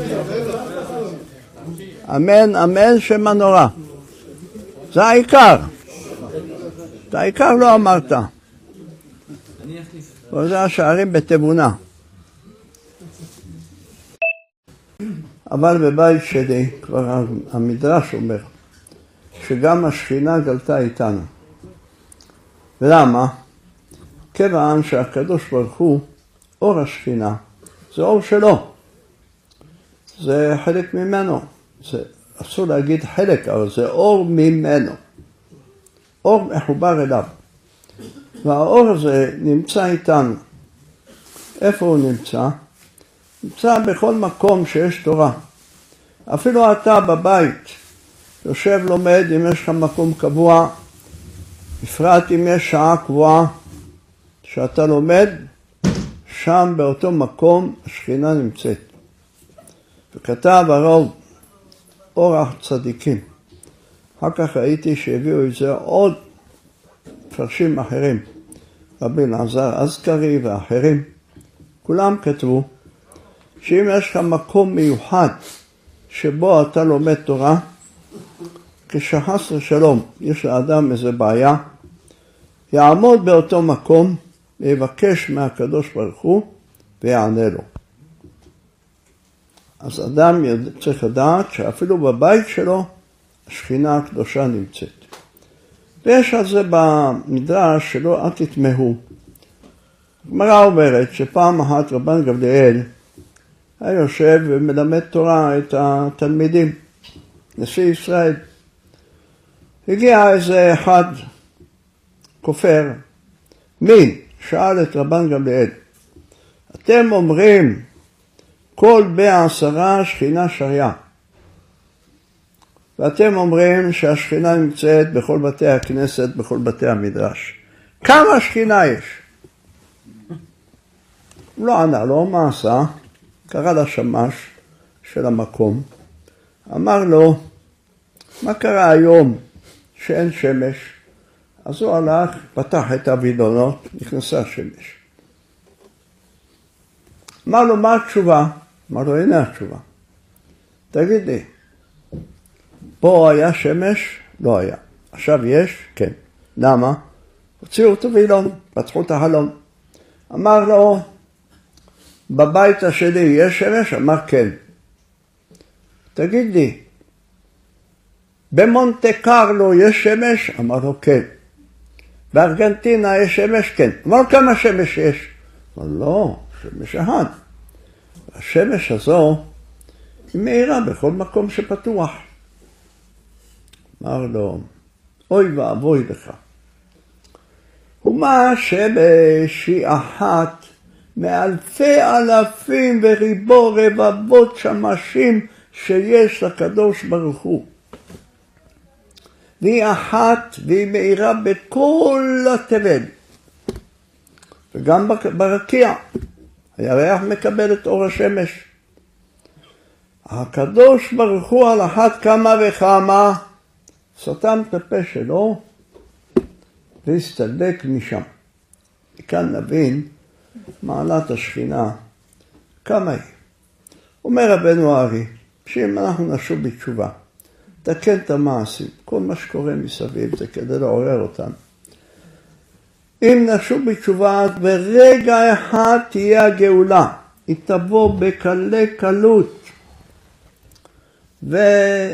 [SPEAKER 3] אמן, אמן, שם הנורא. זה העיקר. את העיקר לא אמרת. וזה השערים בתבונה. אבל בבית שלי, כבר המדרש אומר, שגם השכינה גלתה איתנו. ולמה? כיוון שהקדוש ברוך הוא, אור השכינה, זה אור שלו. זה חלק ממנו. זה, אסור להגיד חלק, אבל זה אור ממנו. אור מחובר אליו. והאור הזה נמצא איתנו. איפה הוא נמצא? נמצא בכל מקום שיש תורה. אפילו אתה בבית, יושב לומד אם יש לך מקום קבוע, בפרט אם יש שעה קבועה שאתה לומד, שם באותו מקום השכינה נמצאת. וכתב הרב אור הצדיקים. אחר כך ראיתי שהביאו את זה עוד מפרשים אחרים, רבי אלעזר אזכרי ואחרים, כולם כתבו שאם יש לך מקום מיוחד שבו אתה לומד תורה, כשחס ושלום יש לאדם איזה בעיה, יעמוד באותו מקום ויבקש מהקדוש ברוך הוא ויענה לו. אז אדם צריך לדעת שאפילו בבית שלו השכינה הקדושה נמצאת. ויש על זה במדרש שלא אל תתמהו. הגמרא אומרת שפעם אחת רבן גמליאל היה יושב ומלמד תורה את התלמידים, נשיא ישראל. הגיע איזה אחד כופר, מי? שאל את רבן גמליאל, אתם אומרים כל ב10 שכינה שריה, ואתם אומרים שהשכינה נמצאת בכל בתי הכנסת, בכל בתי המדרש. כמה שכינה יש? הוא לא ענה לו, מה עשה? קרא לשמש של המקום, אמר לו, מה קרה היום שאין שמש? אז הוא הלך, פתח את הווילונות, נכנסה השמש. אמר לו, מה התשובה? אמר לו, הנה התשובה. תגיד לי, פה היה שמש? לא היה. עכשיו יש? כן. למה? הוציאו את הווילון, פתחו את החלון. אמר לו, בבית שלי יש שמש? אמר כן. תגיד לי, במונטה קרלו יש שמש? אמר לו כן. בארגנטינה יש שמש? כן. אמר כמה שמש יש? אמר לא, שמש אחד. השמש הזו היא מאירה בכל מקום שפתוח. אמר לו, אוי ואבוי לך. ומה שמש היא אחת מאלפי אלפים וריבו רבבות שמשים שיש לקדוש ברוך הוא. והיא אחת והיא מאירה בכל התבל. וגם ברקיע. הירח מקבל את אור השמש. הקדוש ברוך הוא על אחת כמה וכמה סתם את הפה שלו והסתלק משם. כאן נבין מעלת השכינה כמה היא. אומר רבנו הארי, שאם אנחנו נשוב בתשובה, תקן את המעשים, כל מה שקורה מסביב זה כדי לעורר אותנו. אם נשוב בתשובה, ברגע אחד תהיה הגאולה, היא תבוא בקלי קלות. ועל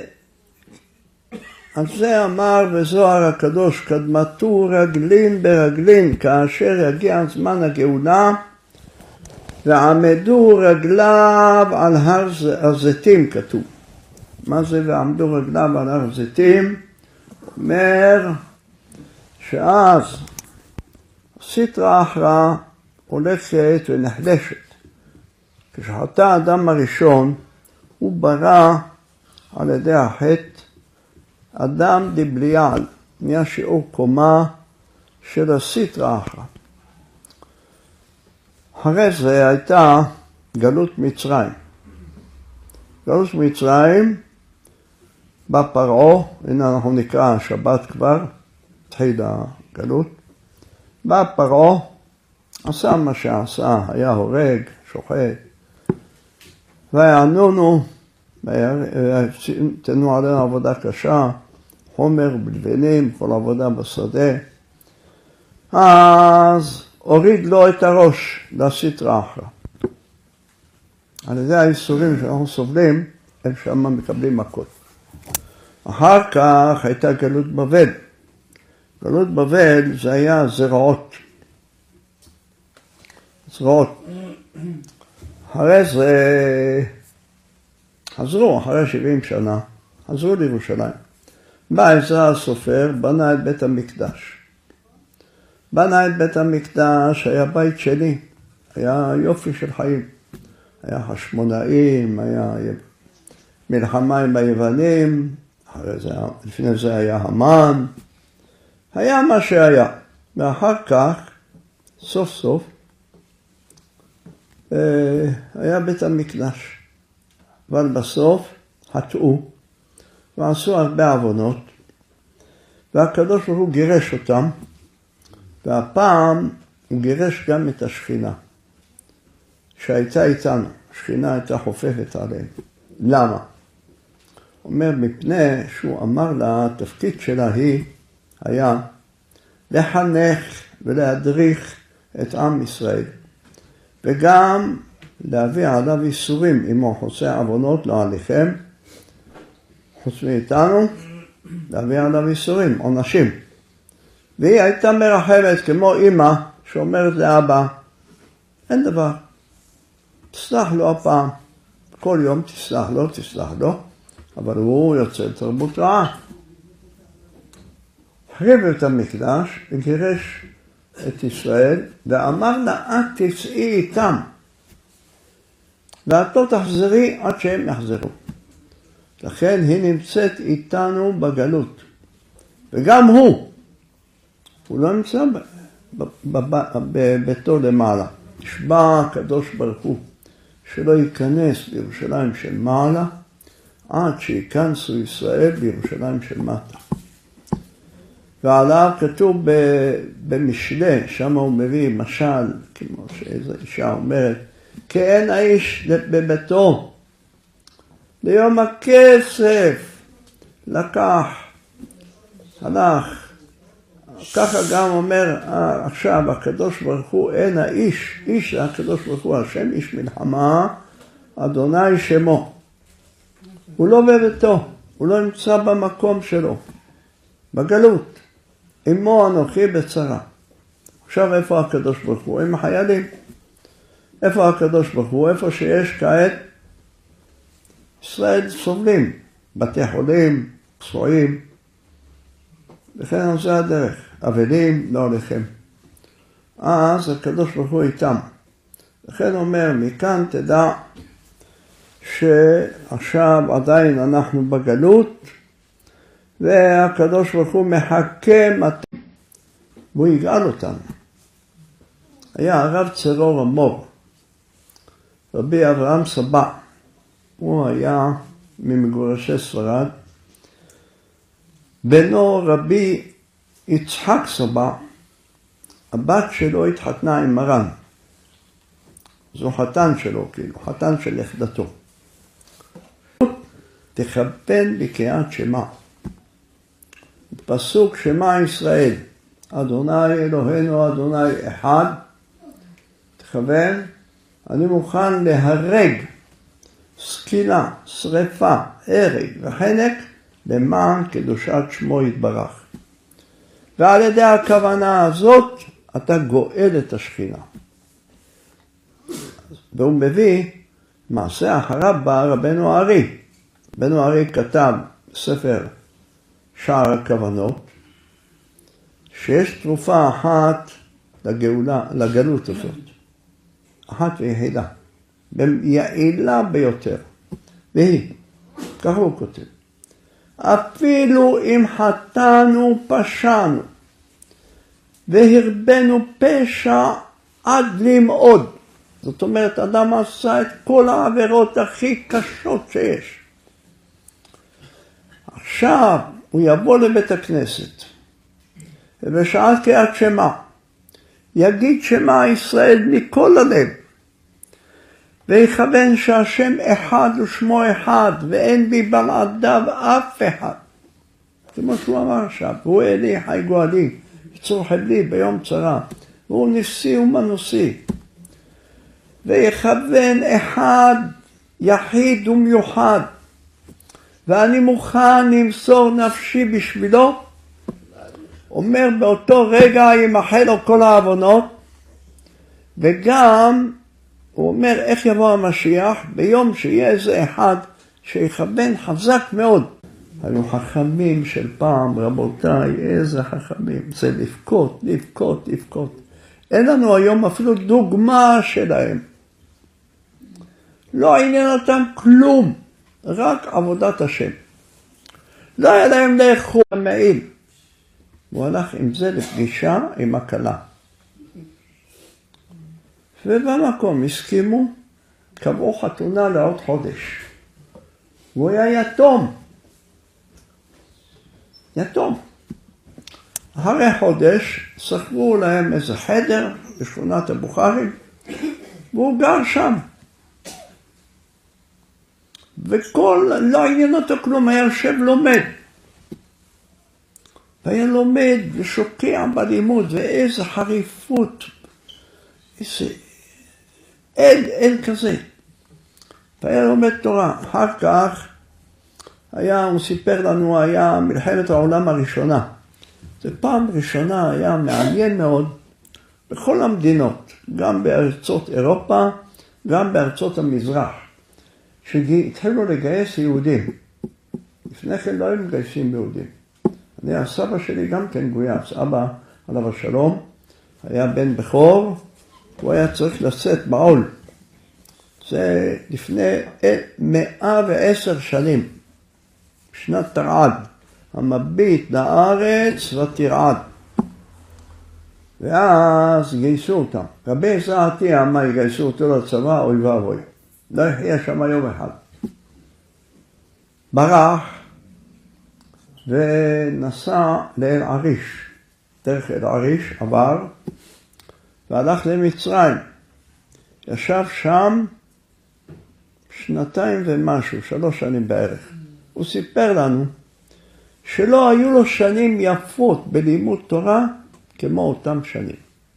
[SPEAKER 3] זה אמר בזוהר הקדוש, קדמתו רגלין ברגלין, כאשר יגיע זמן הגאולה, ועמדו רגליו על הר הזיתים, כתוב. מה זה ועמדו רגליו על הר הזיתים? אומר שאז סטרא אחרא הולכת ונחלשת. כשחטא האדם הראשון, הוא ברא על ידי החטא אדם דבליעל, נהיה שיעור קומה של הסטרא אחרא. אחרי זה הייתה גלות מצרים. גלות מצרים, בא פרעה, הנה אנחנו נקרא השבת כבר, התחיל הגלות, בא פרעה, עשה מה שעשה, היה הורג, שוחט. ויענונו, תנו עלינו עבודה קשה, חומר, בלבנים, כל עבודה בשדה. אז הוריד לו את הראש לסטרא אחרא. על ידי האיסורים שאנחנו סובלים, הם שם מקבלים מכות. אחר כך הייתה גלות בבל. גלות בבל זה היה זרעות. אחרי זה חזרו, אחרי 70 שנה, חזרו לירושלים. בא עזרא הסופר, בנה את בית המקדש. בנה את בית המקדש, היה בית שלי, היה יופי של חיים. היה חשמונאים, היה מלחמה עם היוונים, לפני זה היה המן, היה מה שהיה. ואחר כך, סוף סוף, היה בית המקדש. אבל בסוף חטאו ועשו הרבה עוונות, והקדוש ברוך הוא גירש אותם, והפעם הוא גירש גם את השכינה שהייתה איתנו. השכינה הייתה חופפת עליהם. למה? אומר, מפני שהוא אמר לה, התפקיד שלה היה לחנך ולהדריך את עם ישראל, וגם להביא עליו איסורים, אם הוא עושה עוונות לא עליכם, חוץ מאיתנו, להביא עליו איסורים, עונשים. והיא הייתה מרחמת כמו אמא שאומרת לאבא, אין דבר, תסלח לו הפעם, כל יום תסלח לו, אבל הוא יוצא תרבות רעה. החריב את המקדש וגירש את ישראל, ואמר לה, את תצאי איתם, ואת לא תחזרי עד שהם יחזרו. לכן היא נמצאת איתנו בגלות. וגם הוא לא נמצא בביתו למעלה. נשבע הקדוש ברוך הוא שלא ייכנס בירושלים של מעלה, עד שיכנסו ישראל בירושלים של מטה. ועליו כתוב במשלי, שם הוא מביא משל, כמו שאיזו אישה אומרת, כי אין האיש בביתו, ליום הכסף הלך. ככה גם אומר עכשיו הקדוש ברוך הוא, אין האיש, איש הקדוש ברוך הוא, השם איש מלחמה, אדוני שמו. הוא לא בביתו, הוא לא נמצא במקום שלו, בגלות. אמו אנוכי בצרה. עכשיו איפה הקדוש ברוך הוא? עם החיילים. איפה הקדוש ברוך הוא? איפה שיש כעת ישראל סובלים, בתי חולים, פצועים, וכן זה הדרך. אבלים לא עליכם. אז הקדוש ברוך הוא איתם. לכן אומר, מכאן תדע שעכשיו עדיין אנחנו בגלות, והקדוש ברוך הוא מחכה מתי, והוא יגאל אותנו. היה הרב צרור המור, רבי אברהם סבא, הוא היה ממגורשי ספרד, בנו רבי יצחק סבא, הבת שלו התחתנה עם מרן. זו חתן שלו, כאילו, חתן של יחדתו. תכוון בקריאת שמע. פסוק שמע ישראל, אדוני אלוהינו אדוני אחד, תכוון, אני מוכן להרג, סקילה, שריפה, הרג וחנק, למען קדושת שמו יתברך. ועל ידי הכוונה הזאת, אתה גואל את השכינה. והוא מביא, מעשה אחריו בא רבנו הארי. רבנו הארי כתב ספר שער הכוונות, שיש תרופה אחת לגלות הזאת. אחת ויחידה. יעילה ביותר. והיא, ככה הוא כותב. אפילו אם חטאנו פשענו, והרבנו פשע עד למאוד. זאת אומרת, אדם עשה את כל העבירות הכי קשות שיש. עכשיו הוא יבוא לבית הכנסת, ובשעת קריאת שמע, יגיד שמע ישראל מכל הלב, ויכוון שהשם אחד ושמו אחד, ואין בי בלעדיו אף אחד. כמו שהוא אמר עכשיו, הוא אלי חי גואלי, יצור חבלי ביום צרה, והוא נפסי ומנוסי. ויכוון אחד יחיד ומיוחד, ואני מוכן למסור נפשי בשבילו, אומר באותו רגע ימחל לו כל העוונות, וגם הוא אומר איך יבוא המשיח ביום שיהיה איזה אחד שיכוון חזק מאוד. היו חכמים של פעם, רבותיי, איזה חכמים, זה לבכות, לבכות, לבכות. אין לנו היום אפילו דוגמה שלהם. לא עניין אותם כלום, רק עבודת השם. לא היה להם לאכול מעיל. הוא הלך עם זה לפגישה עם הכלה. ובמקום הסכימו, קבעו חתונה לעוד חודש. הוא היה יתום. יתום. אחרי חודש שכרו להם איזה חדר בשכונת הבוכרים, והוא גר שם. וכל, לא עניין אותו כלום, היה יושב לומד. והיה לומד ושוקע בלימוד, ואיזה חריפות, איזה אל כזה. והיה לומד תורה. אחר כך הוא סיפר לנו, היה מלחמת העולם הראשונה. זה פעם ראשונה היה מעניין מאוד בכל המדינות, גם בארצות אירופה, גם בארצות המזרח, שהתחילו לגייס יהודים. לפני כן לא היו מגייסים יהודים. הסבא שלי גם כן גויס, אבא עליו השלום, היה בן בכור, הוא היה צריך לשאת בעול. זה לפני 110 שנים, שנת תרעד, המביט לארץ ותרעד. ואז גייסו אותם. רבי זעתי אמר, יגייסו אותו לצבא, אוי ואבוי. לא יחיה שם יום אחד. ברח ונסע לאל עריש. דרך אל עריש עבר והלך למצרים. ישב שם 2 ומשהו, 3 שנים בערך. הוא סיפר לנו שלא היו לו שנים יפות בלימוד תורה כמו אותם שנים.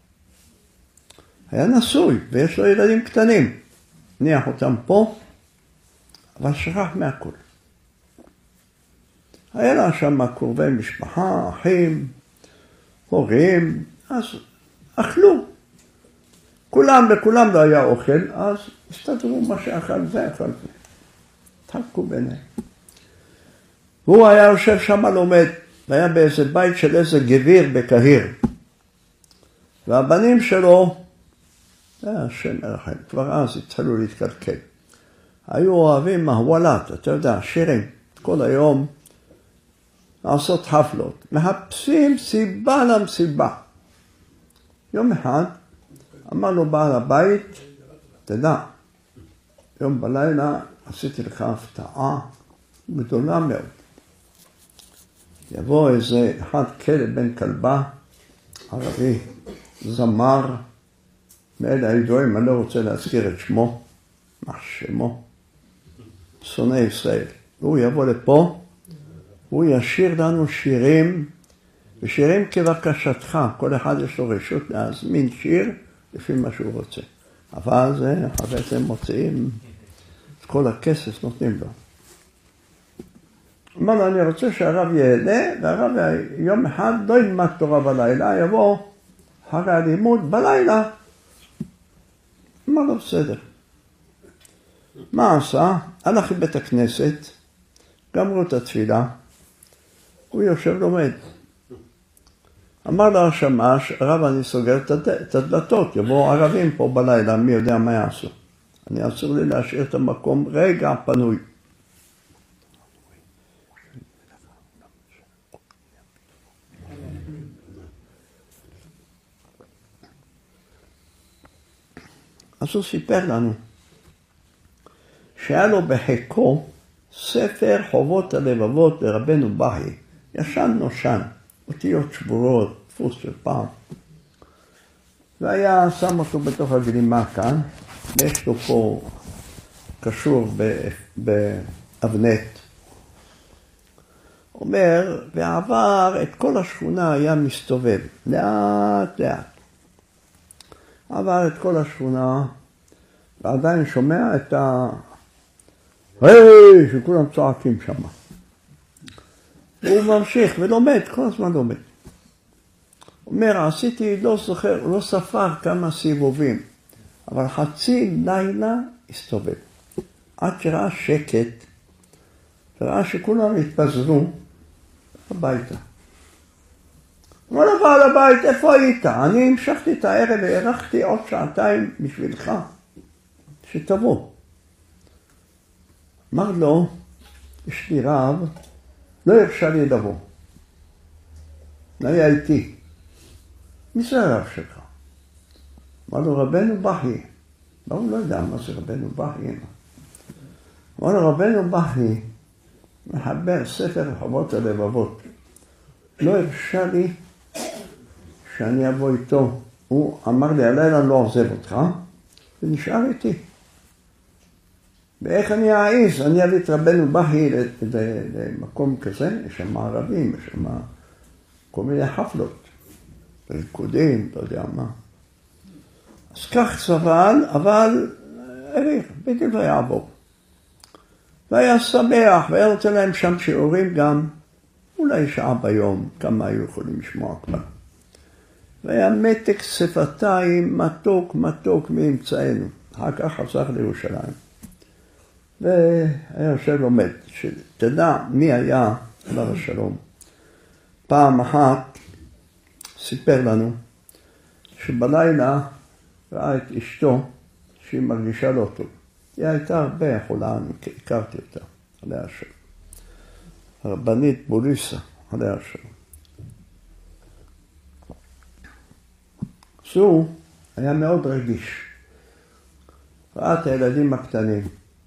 [SPEAKER 3] היה נשוי ויש לו ילדים קטנים. ניח אותם פה, אבל שכח מהכל. היה לה שם קרובי משפחה, אחים, הורים, אז אכלו. בכולם לא היה אוכל, אז הסתדרו מה שאכל זה, אכל זה. תחלקו ביניהם. הוא היה יושב שם לומד, והיה באיזה בית של איזה גביר בקהיר. והבנים שלו, השם מרחם, כבר אז התחלו להתקלקל. היו אוהבים מהוולת, אתה יודע, שירים, כל היום לעשות חפלות. מחפשים סיבה למסיבה. יום אחד אמר לו בעל הבית, תדע, יום בלילה עשיתי לך הפתעה גדולה מאוד. יבוא איזה אחד כלב בן כלבה, ערבי, זמר, מאלה הידועים, אני לא רוצה להזכיר את שמו, מה שמו, שונא ישראל. הוא יבוא לפה, הוא ישיר לנו שירים, ושירים כבקשתך, כל אחד יש לו רשות להזמין שיר לפי מה שהוא רוצה. אבל זה, אחרי זה מוציאים, את כל הכסף נותנים לו. אמר לו, אני רוצה שהרב יעלה, והרב יום אחד לא ילמד תורה בלילה, יבוא אחרי הלימוד בלילה. אמר לו, בסדר. מה עשה? הלך לבית הכנסת, גמרו את התפילה, הוא יושב לומד. אמר לו השמש, הרב אני סוגר את הדלתות, יבואו ערבים פה בלילה, מי יודע מה יעשו. אני אסור לי להשאיר את המקום רגע פנוי. אז הוא סיפר לנו שהיה לו בחיקו ספר חובות הלבבות לרבנו בהי, ישן נושן, אותיות שבורות, דפוס של פעם. והיה שם אותו בתוך הגלימה כאן, ויש לו פה קשור באבנט. אומר, ועבר את כל השכונה היה מסתובב, לאט לאט. עבר את כל השכונה, ועדיין שומע את היי, שכולם צועקים שם. והוא ממשיך ולומד, כל הזמן לומד. אומר, עשיתי, לא זוכר, לא ספר כמה סיבובים, אבל חצי לילה הסתובב. עד שראה שקט, וראה שכולם התפזרו הביתה. אמר לבעל הבית, איפה היית? אני המשכתי את הערב והארכתי עוד שעתיים בשבילך, שתבוא. אמר לו, יש לי רב, לא הרשה לי לבוא. היה איתי. מי זה הרב שלך? אמר לו, רבנו בכי. הוא לא יודע מה זה רבנו בכי. אמר לו, רבנו בכי מחבר ספר רחובות הלבבות. לא הרשה לי שאני אבוא איתו. הוא אמר לי, הלילה לא עוזב אותך, ונשאר איתי. ואיך אני אעיז? אני אביא את רבנו בכי למקום כזה, יש שם ערבים, יש שם כל מיני חפלות, ריקודים, לא יודע מה. אז כך סבל, אבל בדיוק לא יעבור. והיה שמח, והיה רוצה להם שם שיעורים גם, אולי שעה ביום, כמה היו יכולים לשמוע כבר. והיה מתק שפתיים, מתוק, מתוק מאמצענו. אחר כך חזר לירושלים. והיה יושב לומד, שתדע מי היה עליו השלום. פעם אחת סיפר לנו שבלילה ראה את אשתו שהיא מרגישה לא טוב. היא הייתה הרבה חולה, אני הכרתי אותה, עליה השלום. הרבנית בוליסה, עליה השלום. אז הוא היה מאוד רגיש. ראה את הילדים הקטנים.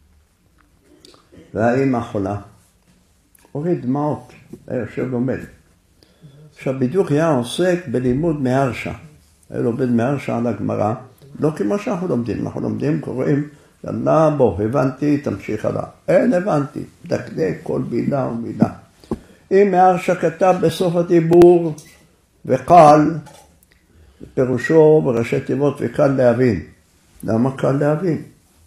[SPEAKER 3] והאמא חולה. הוריד דמעות, היה יושב לומד. עכשיו בדיוק היה עוסק בלימוד מהרשע. היה לומד מהרשע על הגמרא. לא כמו שאנחנו לומדים. אנחנו לומדים, קוראים, יאללה בוא, הבנתי, תמשיך הלאה. אין הבנתי, דקדק כל מילה ומילה. אם מהרשע כתב בסוף הדיבור, וקל, פירושו בראשי תיבות וקל להבין. למה קל להבין?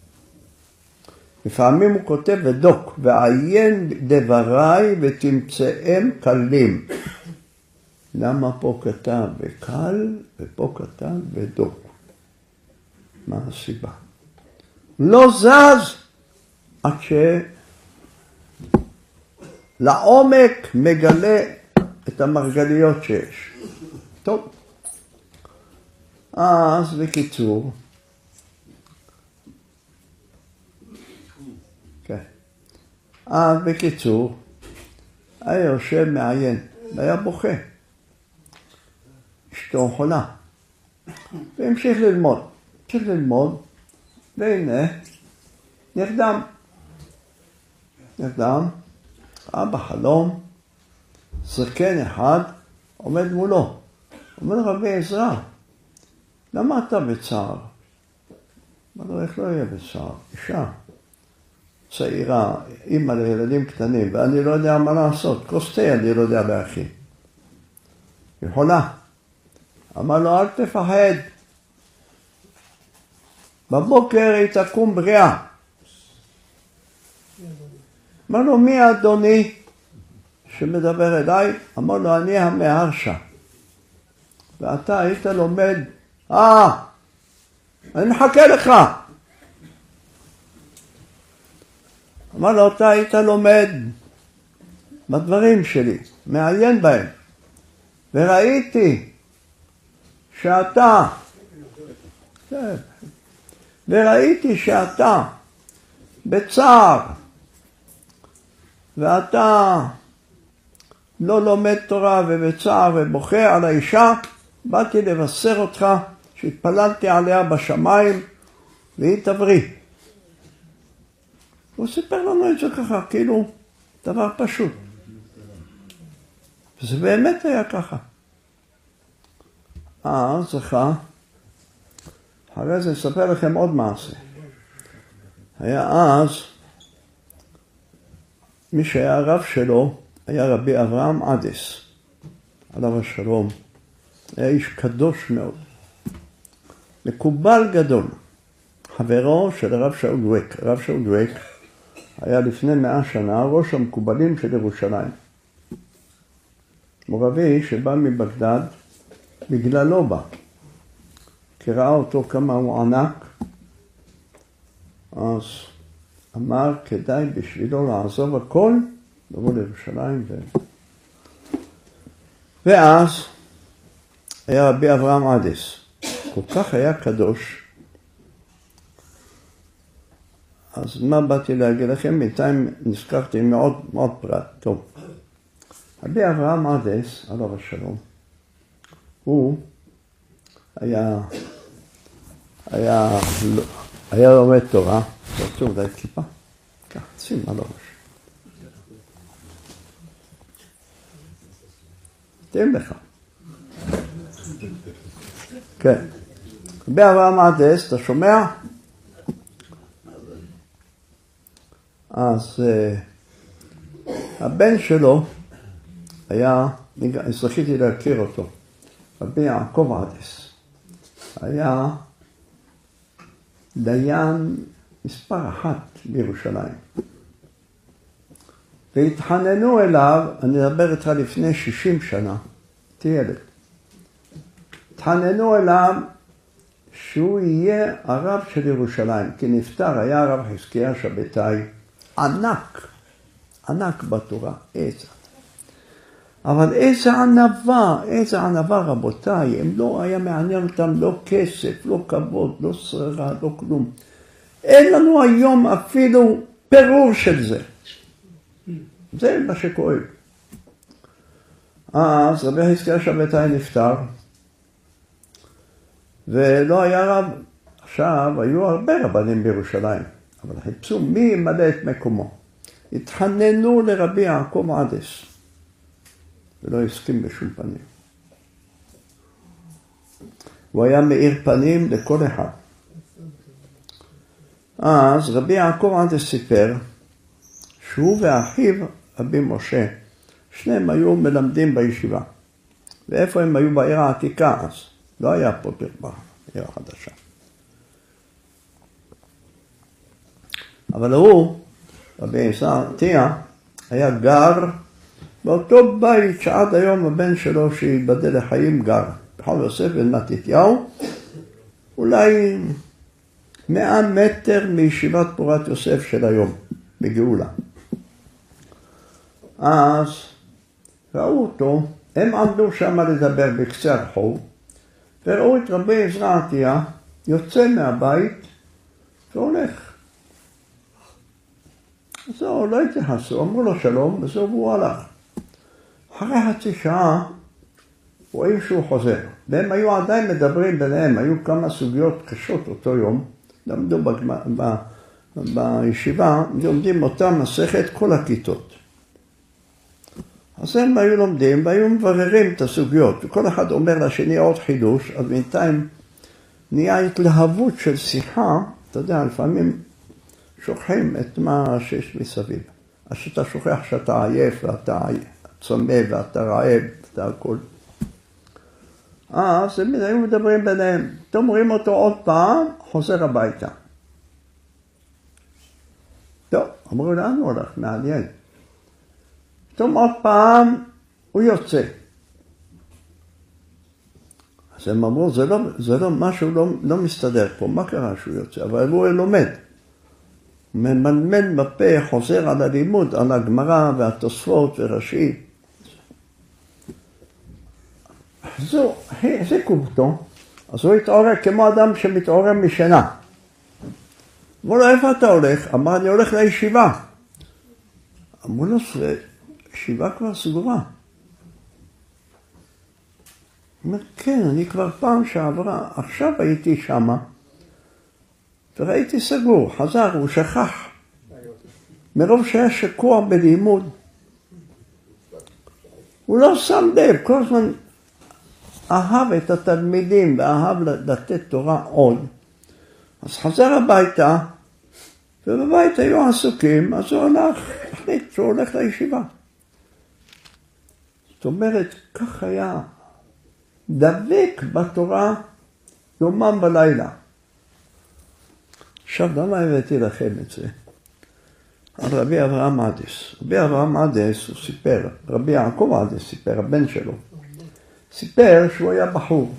[SPEAKER 3] לפעמים הוא כותב ודוק, ועיין דבריי ותמצאם קלים. למה פה כתב וקל ופה כתב ודוק? מה הסיבה? לא זז עד שלעומק מגלה את המרגליות שיש. טוב. אז בקיצור, בקיצור, היה יושב מעיין, והיה בוכה. אשתו חולה. והמשיך ללמוד, והנה, נרדם. ראה בחלום, זקן אחד עומד מולו. אומר רבי עזרא, למה אתה בצער? אמר לו, איך לא יהיה בצער? אישה. צעירה, אימא לילדים קטנים, ואני לא יודע מה לעשות, כוס תה אני לא יודע להכין. היא חולה. אמר לו, אל תפחד. בבוקר היא תקום בריאה. אמר לו, מי אדוני שמדבר אליי? אמר לו, אני המהרשע. ואתה היית לומד, אני מחכה לך. אמר לו, אתה היית לומד בדברים שלי, מעיין בהם. וראיתי שאתה בצער, ואתה לא לומד תורה ובצער ובוכה על האישה, באתי לבשר אותך שהתפללתי עליה בשמיים והיא תבריא. הוא סיפר לנו את זה ככה, כאילו דבר פשוט. וזה באמת היה ככה. זכה אחרי זה אספר לכם עוד מעשה. היה אז, מי שהיה הרב שלו, היה רבי אברהם עדס, עליו השלום. היה איש קדוש מאוד. מקובל גדול. חברו של הרב שאול דוויק. הרב שאול דוויק היה לפני 100 שנה ראש המקובלים של ירושלים. מורבי שבא מבגדד, בגללו בא. כי ראה אותו כמה הוא ענק, אז אמר כדאי בשבילו לעזוב הכל, לבוא לירושלים. ואז היה רבי אברהם עדס. כל כך היה קדוש. אז מה באתי להגיד לכם? בינתיים נזכרתי מאוד פרט. טוב. רבי אברהם עדס, עליו השלום, הוא היה לומד תורה, תרצו די כיפה, כך, שים על הראש. תאים לך. כן. רבי אברהם עדס, אתה שומע? אז הבן שלו היה, זכיתי להכיר אותו, רבי יעקב עדס. היה דיין מספר 1 בירושלים. והתחננו אליו, אני אדבר איתך לפני 60 שנה, תהיה ילד. התחננו אליו שהוא יהיה הרב של ירושלים, כי נפטר, היה הרב חזקיה שבתאי, ענק בתורה, איזה. אבל איזה ענווה רבותיי, הם לא היה מעניין אותם לא כסף, לא כבוד, לא שררה, לא כלום. אין לנו היום אפילו פירור של זה. זה מה שכואב. אז רבי חזקיה שבתאי נפטר, ולא היה רב. עכשיו היו הרבה רבנים בירושלים, אבל חיפשו מי ימלא את מקומו. התחננו לרבי יעקב עדס, ולא הסכים בשום פנים. הוא היה מאיר פנים לכל אחד. אז רבי יעקב עדס סיפר שהוא ואחיו רבי משה, שניהם היו מלמדים בישיבה. ואיפה הם היו? בעיר העתיקה אז. לא היה פה בעיר החדשה. אבל הוא, רבי עטיה, היה גר באותו בית שעד היום הבן שלו שיבדל לחיים גר. רחוב יוסף בן מתתיהו, אולי 100 מטר מישיבת פורת יוסף של היום, בגאולה. אז ראו אותו, הם עמדו שם לדבר בקצה הרחוב, וראו את רבי עטיה יוצא מהבית והולך. זהו, לא התייחסו, אמרו לו שלום, וזהו והוא הלך. אחרי חצי שעה רואים שהוא חוזר, והם היו עדיין מדברים ביניהם, היו כמה סוגיות קשות אותו יום, למדו בישיבה, לומדים אותה מסכת כל הכיתות. אז הם היו לומדים והיו מבררים את הסוגיות, וכל אחד אומר לשני עוד חידוש, אז בינתיים נהיה התלהבות של שיחה, אתה יודע, לפעמים שוכחים את מה שיש מסביב. אז שאתה שוכח שאתה עייף ואתה צמא ואתה רעב, אתה הכל. אז הם היו מדברים ביניהם, תאמרים אותו עוד פעם, חוזר הביתה. טוב, אמרו לאן הוא הולך, מעניין. פתאום עוד פעם הוא יוצא. אז הם אמרו, זה לא משהו לא מסתדר פה, מה קרה שהוא יוצא? אבל הוא לומד. ממנמן בפה, חוזר על הלימוד, על הגמרא והתוספות ורש"י. זו, החזיקו אותו, אז הוא התעורר כמו אדם שמתעורר משינה. אמרו לו, איפה אתה הולך? אמר, אני הולך לישיבה. אמרו לו, ישיבה כבר סגורה. הוא אומר, כן, אני כבר פעם שעברה, עכשיו הייתי שמה, וראיתי סגור, חזר, הוא שכח. מרוב שהיה שקוע בלימוד. הוא לא שם לב, כל הזמן אהב את התלמידים, ואהב לתת תורה עוד. אז חזר הביתה, ובבית היו עסוקים, אז הוא החליט שהוא הולך לישיבה. זאת אומרת, כך היה דבק בתורה יומם בלילה. עכשיו, למה הבאתי לכם את זה? על רבי אברהם עדס. רבי אברהם עדס, הוא סיפר, רבי יעקב עדס סיפר, הבן שלו, סיפר שהוא היה בחור,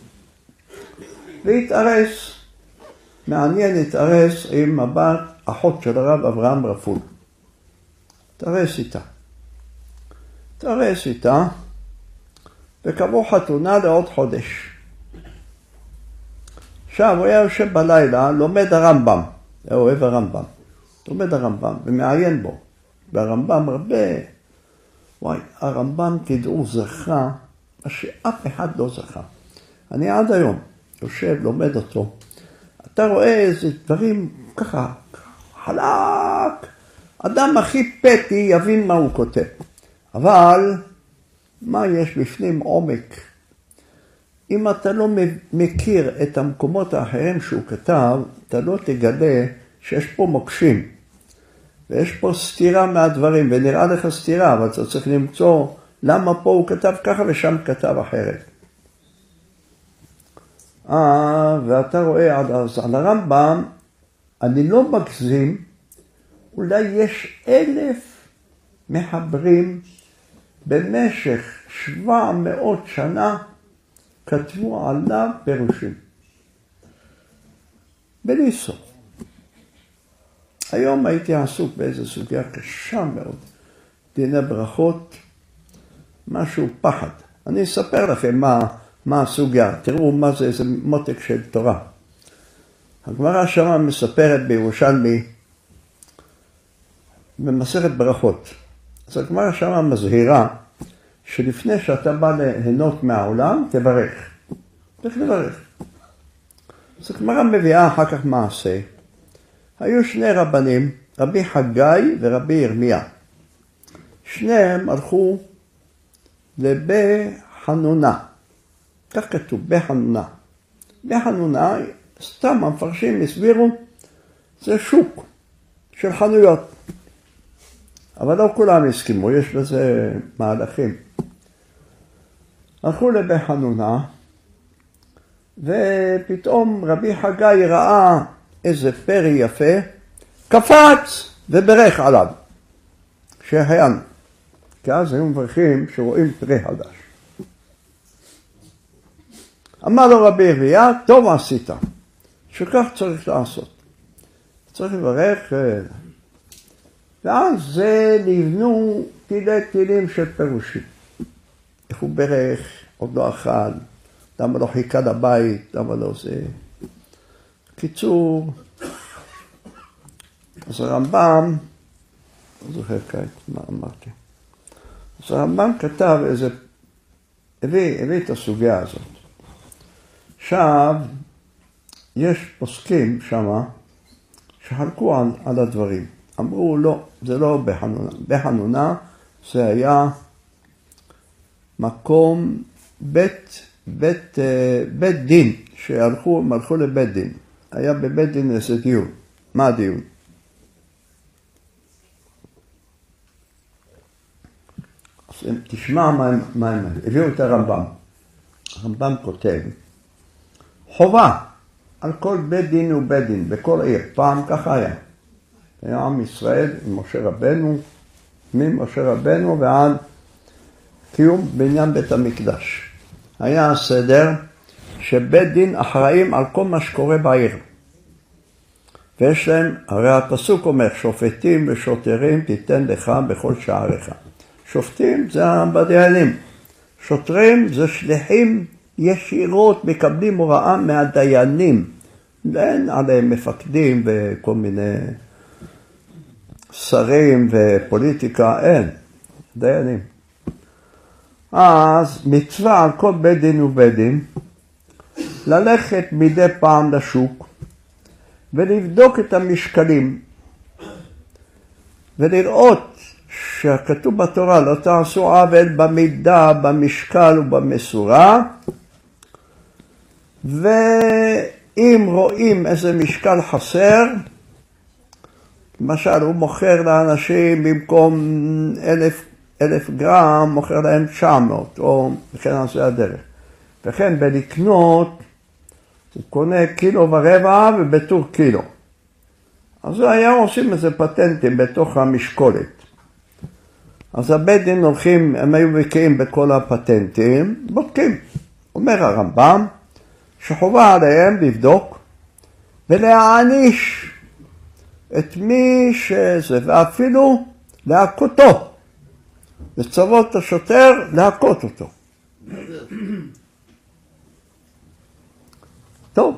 [SPEAKER 3] והתארס, מעניין התארס עם הבת, אחות של הרב אברהם רפול. התארס איתה, וקבעו חתונה לעוד חודש. עכשיו הוא היה יושב בלילה, לומד הרמב"ם, הוא אוהב הרמב"ם, לומד הרמב"ם ומעיין בו, והרמב"ם הרבה, וואי, הרמב"ם תדעו זכה, מה שאף אחד לא זכה. אני עד היום יושב, לומד אותו, אתה רואה איזה דברים ככה, חלק, אדם הכי פתי יבין מה הוא כותב, אבל מה יש בפנים עומק? אם אתה לא מכיר את המקומות האחרים שהוא כתב, אתה לא תגלה שיש פה מוקשים, ויש פה סתירה מהדברים, ונראה לך סתירה, אבל אתה צריך למצוא למה פה הוא כתב ככה ושם כתב אחרת. ואתה רואה על הרמב"ם, אני לא מגזים, אולי יש 1,000 מחברים במשך 700 שנה כתבו עליו פירושים. בלי סוף. היום הייתי עסוק באיזו סוגיה קשה מאוד, דיני ברכות, משהו פחד. אני אספר לכם מה הסוגיה, תראו מה זה, איזה מותק של תורה. הגמרא שמה מספרת בירושלמי, במסכת ברכות. אז הגמרא שמה מזהירה, שלפני שאתה בא ליהנות מהעולם, תברך. צריך לברך. אז הגמרא מביאה אחר כך מעשה. היו שני רבנים, רבי חגי ורבי ירמיה. שניהם הלכו בחנונה. כך כתוב, בחנונה. בחנונה, סתם המפרשים הסבירו, זה שוק של חנויות. אבל לא כולם הסכימו, יש בזה מהלכים. הלכו לבחנונה, ופתאום רבי חגי ראה איזה פרי יפה, קפץ וברך עליו, שהיין. כי אז היו מברכים שרואים פרי חדש. אמר לו רבי ירמיה, טוב עשית, שכך צריך לעשות. צריך לברך, ואז זה נבנו תילי תילים של פירושים. איך הוא ברך, עוד לא אכל, למה לא חיכה לבית, למה לא זה. קיצור, אז הרמב"ם, לא זוכר כעת מה אמרתי, אז הרמב"ם כתב איזה, הביא את הסוגיה הזאת. עכשיו, יש פוסקים שמה, שחלקו על הדברים. אמרו, לא, זה לא בחנונה. בחנונה זה היה מקום בית דין, שהלכו לבית דין. היה בבית דין איזה דיון. מה הדיון? אז תשמע מה הם הביאו את הרמב"ם. הרמב"ם כותב, חובה על כל בית דין ובית דין, בכל עיר. פעם ככה היה. היה עם ישראל עם משה רבנו, ממשה רבנו ועד קיום בניין בית המקדש. היה הסדר שבית דין אחראים על כל מה שקורה בעיר. ויש להם, הרי הפסוק אומר, שופטים ושוטרים תיתן לך בכל שעריך. שופטים זה בדיינים. שוטרים זה שליחים ישירות, מקבלים הוראה מהדיינים. אין עליהם מפקדים וכל מיני שרים ופוליטיקה, אין. דיינים. אז מצווה על כל בית דין ובית דין, ללכת מדי פעם לשוק, ולבדוק את המשקלים, ולראות שכתוב בתורה, לא תעשו עוול במידה, במשקל ובמשורה, ואם אם רואים איזה משקל חסר, למשל הוא מוכר לאנשים במקום 1,000 גרם, מוכר להם 900, או וכן על זה הדרך. וכן בלקנות, הוא קונה 1.25 קילו ובטור קילו. אז היה עושים איזה פטנטים בתוך המשקולת. אז הבית דין הולכים, הם היו בקיאים בכל הפטנטים, בודקים. אומר הרמב"ם, שחובה עליהם לבדוק ולהעניש את מי שזה, ואפילו להכותו. לצוות השוטר להכות אותו. טוב,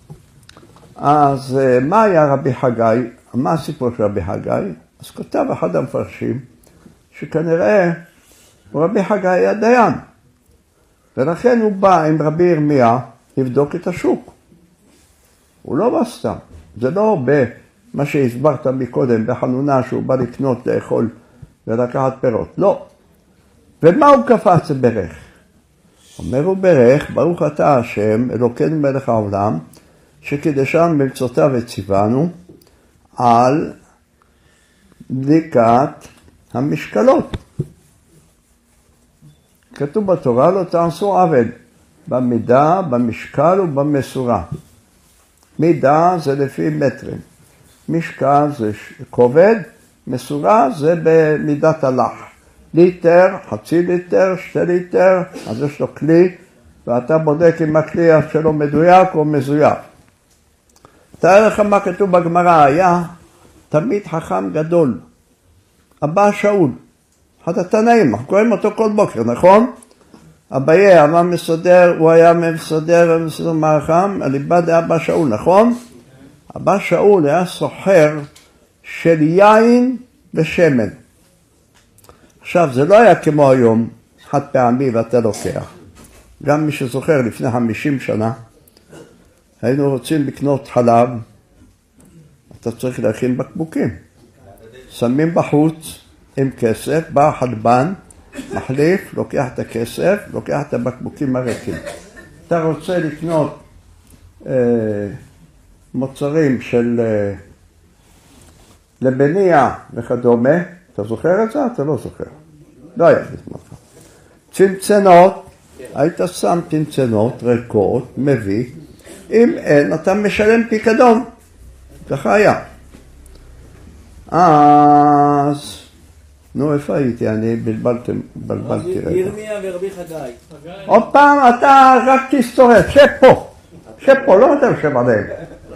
[SPEAKER 3] אז מה היה רבי חגי? מה הסיפור של רבי חגי? אז כותב אחד המפרשים שכנראה רבי חגי היה דיין, ולכן הוא בא עם רבי ירמיה לבדוק את השוק. הוא לא בא סתם, זה לא במה שהסברת מקודם בחנונה שהוא בא לקנות, לאכול ולקחת פירות, לא. ומה הוא קפץ ברך? אומר הוא ברך, ברוך אתה השם, אלוקינו מלך העולם, שקידשנו במצוותיו וציוונו על בדיקת המשקלות. כתוב בתורה, לא תעשו עוול, במידה, במשקל ובמשורה. מידה זה לפי מטרים, משקל זה כובד, מסורה זה במידת הלח. ליטר, חצי ליטר, 2 ליטר, אז יש לו כלי, ואתה בודק אם הכלי שלו מדויק או מזויף. תאר לך מה כתוב בגמרא, היה תמיד חכם גדול, אבא שאול, אחד התנאים, אנחנו קוראים אותו כל בוקר, נכון? אביי, אבא מסדר, הוא היה מסדר מערכם, הליבה דאבא שאול, נכון? אבא שאול היה סוחר של יין ושמן. עכשיו, זה לא היה כמו היום, חד פעמי ואתה לוקח. גם מי שזוכר לפני 50 שנה, היינו רוצים לקנות חלב, אתה צריך להכין בקבוקים. שמים בחוץ עם כסף, בא חלבן, מחליף, לוקח את הכסף, לוקח את הבקבוקים הריקים. אתה רוצה לקנות מוצרים של לבניה וכדומה, אתה זוכר את זה? אתה לא זוכר. לא היה בזמנך. צנצנות, היית שם צנצנות ריקות, מביא. אם אין, אתה משלם פיקדון. ככה היה. אז, נו, איפה הייתי? אני בלבלתי רגע.
[SPEAKER 4] ירמיה ורבי חגי.
[SPEAKER 3] עוד פעם, אתה רק תסתורף, שב פה. שב פה, לא אתה יושב עליהם.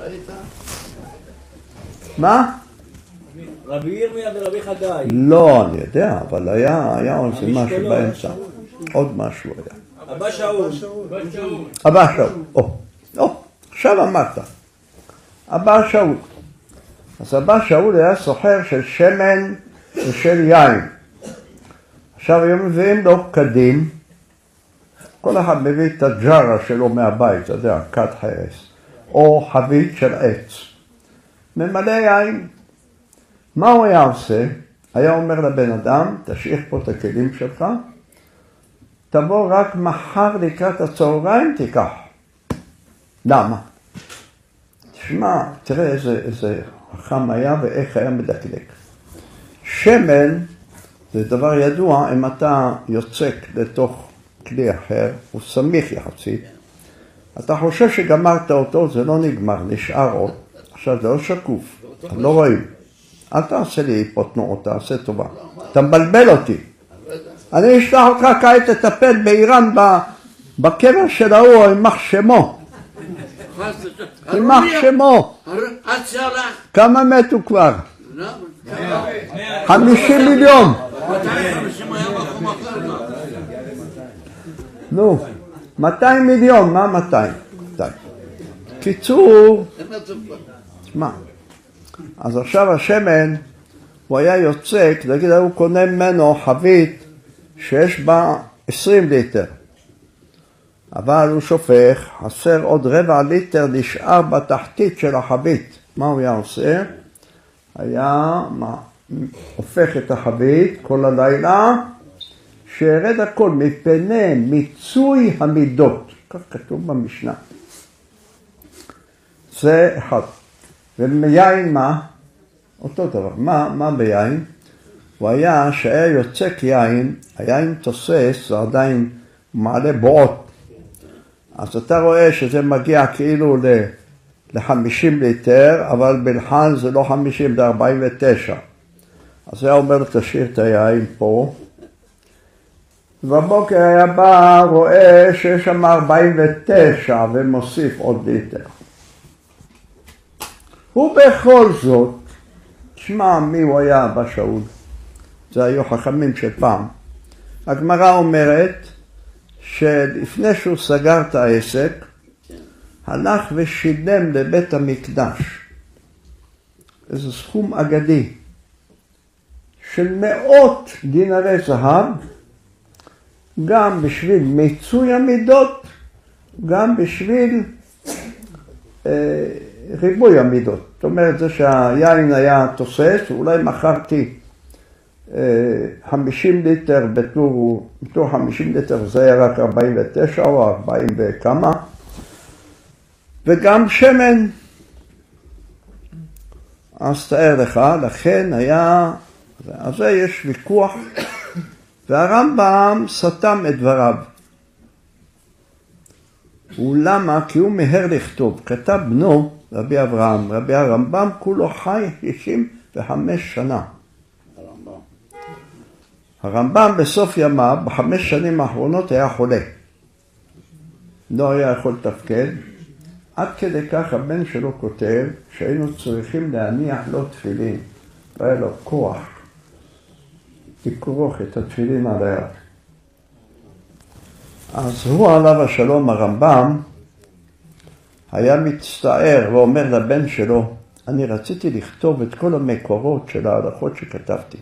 [SPEAKER 3] מה?
[SPEAKER 4] רבי ירמיה ורבי חגי.
[SPEAKER 3] לא, אני יודע, אבל היה עוד משהו באמצע. עוד משהו היה.
[SPEAKER 4] אבא שאול.
[SPEAKER 3] אבא שאול. עכשיו אמרת. אבא שאול. אז אבא שאול היה סוחר של שמן ושל יין. עכשיו היו מביאים לו קדים. כל אחד מביא את הג'רה שלו מהבית, אתה יודע, כת חרס. או חבית של עץ. ממלא יין. מה הוא היה עושה? היה אומר לבן אדם, תשאיר פה את הכלים שלך, תבוא רק מחר לקראת הצהריים, תיקח. למה? תשמע, תראה איזה חכם היה ואיך היה מדקדק. שמן זה דבר ידוע, אם אתה יוצק לתוך כלי אחר, הוא סמיך יחסית, אתה חושב שגמרת אותו, זה לא נגמר, נשאר עוד. עכשיו זה לא שקוף, לא רואים. אל תעשה לי פה תנועות, תעשה טובה. אתה מבלבל אותי. אני אשלח אותך כעת לטפל באיראן בקבר של ההוא עם מחשמו. עם מחשמו. כמה מתו כבר? 50 מיליון. נו, 200 מיליון, מה 200? קיצור, מה? אז עכשיו השמן, הוא היה יוצק, נגיד, הוא קונה ממנו חבית שיש בה 20 ליטר. אבל הוא שופך, חסר עוד 1/4 ליטר נשאר בתחתית של החבית. מה הוא היה עושה? היה הופך את החבית כל הלילה, שירד הכל מפני מיצוי המידות. כך כתוב במשנה. זה אחד. ומיין מה? אותו דבר. מה ביין? הוא היה שהיה יוצק יין, היין תוסס, זה עדיין מעלה בועות. אז אתה רואה שזה מגיע כאילו ל-50 ליטר, אבל בלחן זה לא 50, זה 49. אז היה אומר, תשאיר את היין פה. ובבוקר היה בא, רואה שיש שם 49 ומוסיף עוד ליטר. ובכל זאת, תשמע מי הוא היה אבא שאול. זה היו חכמים של פעם. הגמרא אומרת שלפני שהוא סגר את העסק, הלך ושילם לבית המקדש איזה סכום אגדי של 100 דינרי זהב, גם בשביל מיצוי המידות, גם בשביל ריבוי המידות. זאת אומרת, זה שהיין היה תוסס, אולי מכרתי 50 ליטר בתור 50 ליטר, זה היה רק 49 או 40 וכמה, וגם שמן. אז תאר לך, לכן היה, אז זה יש ויכוח, והרמב"ם סתם את דבריו. ולמה? כי הוא מהר לכתוב. כתב בנו, רבי אברהם, רבי הרמב"ם, כולו חי 65 שנה. הרמב"ם בסוף ימיו, ב5 שנים האחרונות היה חולה. לא היה יכול לתפקד. עד כדי כך הבן שלו כותב שהיינו צריכים להניח לו תפילין. והיה לו כוח לכרוך את התפילין על היד. אז הוא עליו השלום, הרמב"ם, היה מצטער ואומר לבן שלו, אני רציתי לכתוב את כל המקורות של ההלכות שכתבתי.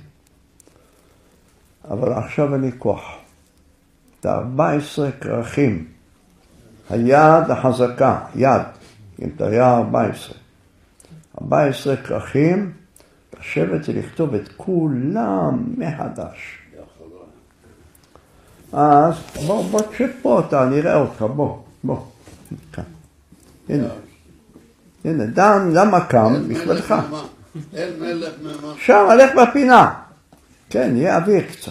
[SPEAKER 3] אבל עכשיו אני כוח. את 14 כרכים. היד החזקה, יד, אם תראה 14. 14 כרכים, לשבת ולכתוב את כולם מחדש. אז בוא תשב פה, אתה נראה אותך, בוא. כאן. הנה, למה קם? בכבודך. שם, הלך בפינה. כן, יהיה אוויר קצת.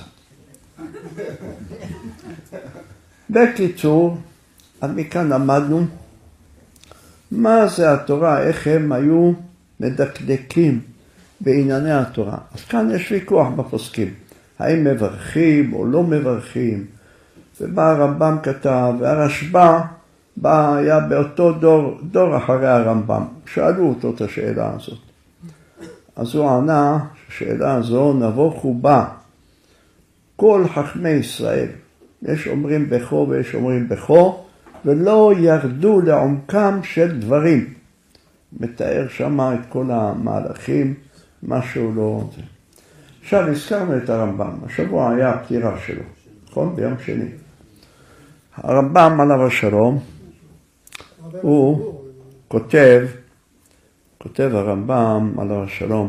[SPEAKER 3] בקיצור, אז מכאן למדנו מה זה התורה, איך הם היו מדקדקים בענייני התורה. אז כאן יש ויכוח בפוסקים, האם מברכים או לא מברכים, ובא הרמב"ם כתב, והרשב"א היה באותו דור אחרי הרמב"ם, שאלו אותו את השאלה הזאת. אז הוא ענה, השאלה הזו נבוך ובא, כל חכמי ישראל, יש אומרים בכו ויש אומרים בכו, ולא ירדו לעומקם של דברים. מתאר שמה את כל המהלכים, משהו לא... עכשיו הזכרנו את הרמב"ם, השבוע היה הפטירה שלו, נכון? ביום שני. הרמב"ם עליו השלום, הוא כותב הרמב"ם עליו השלום,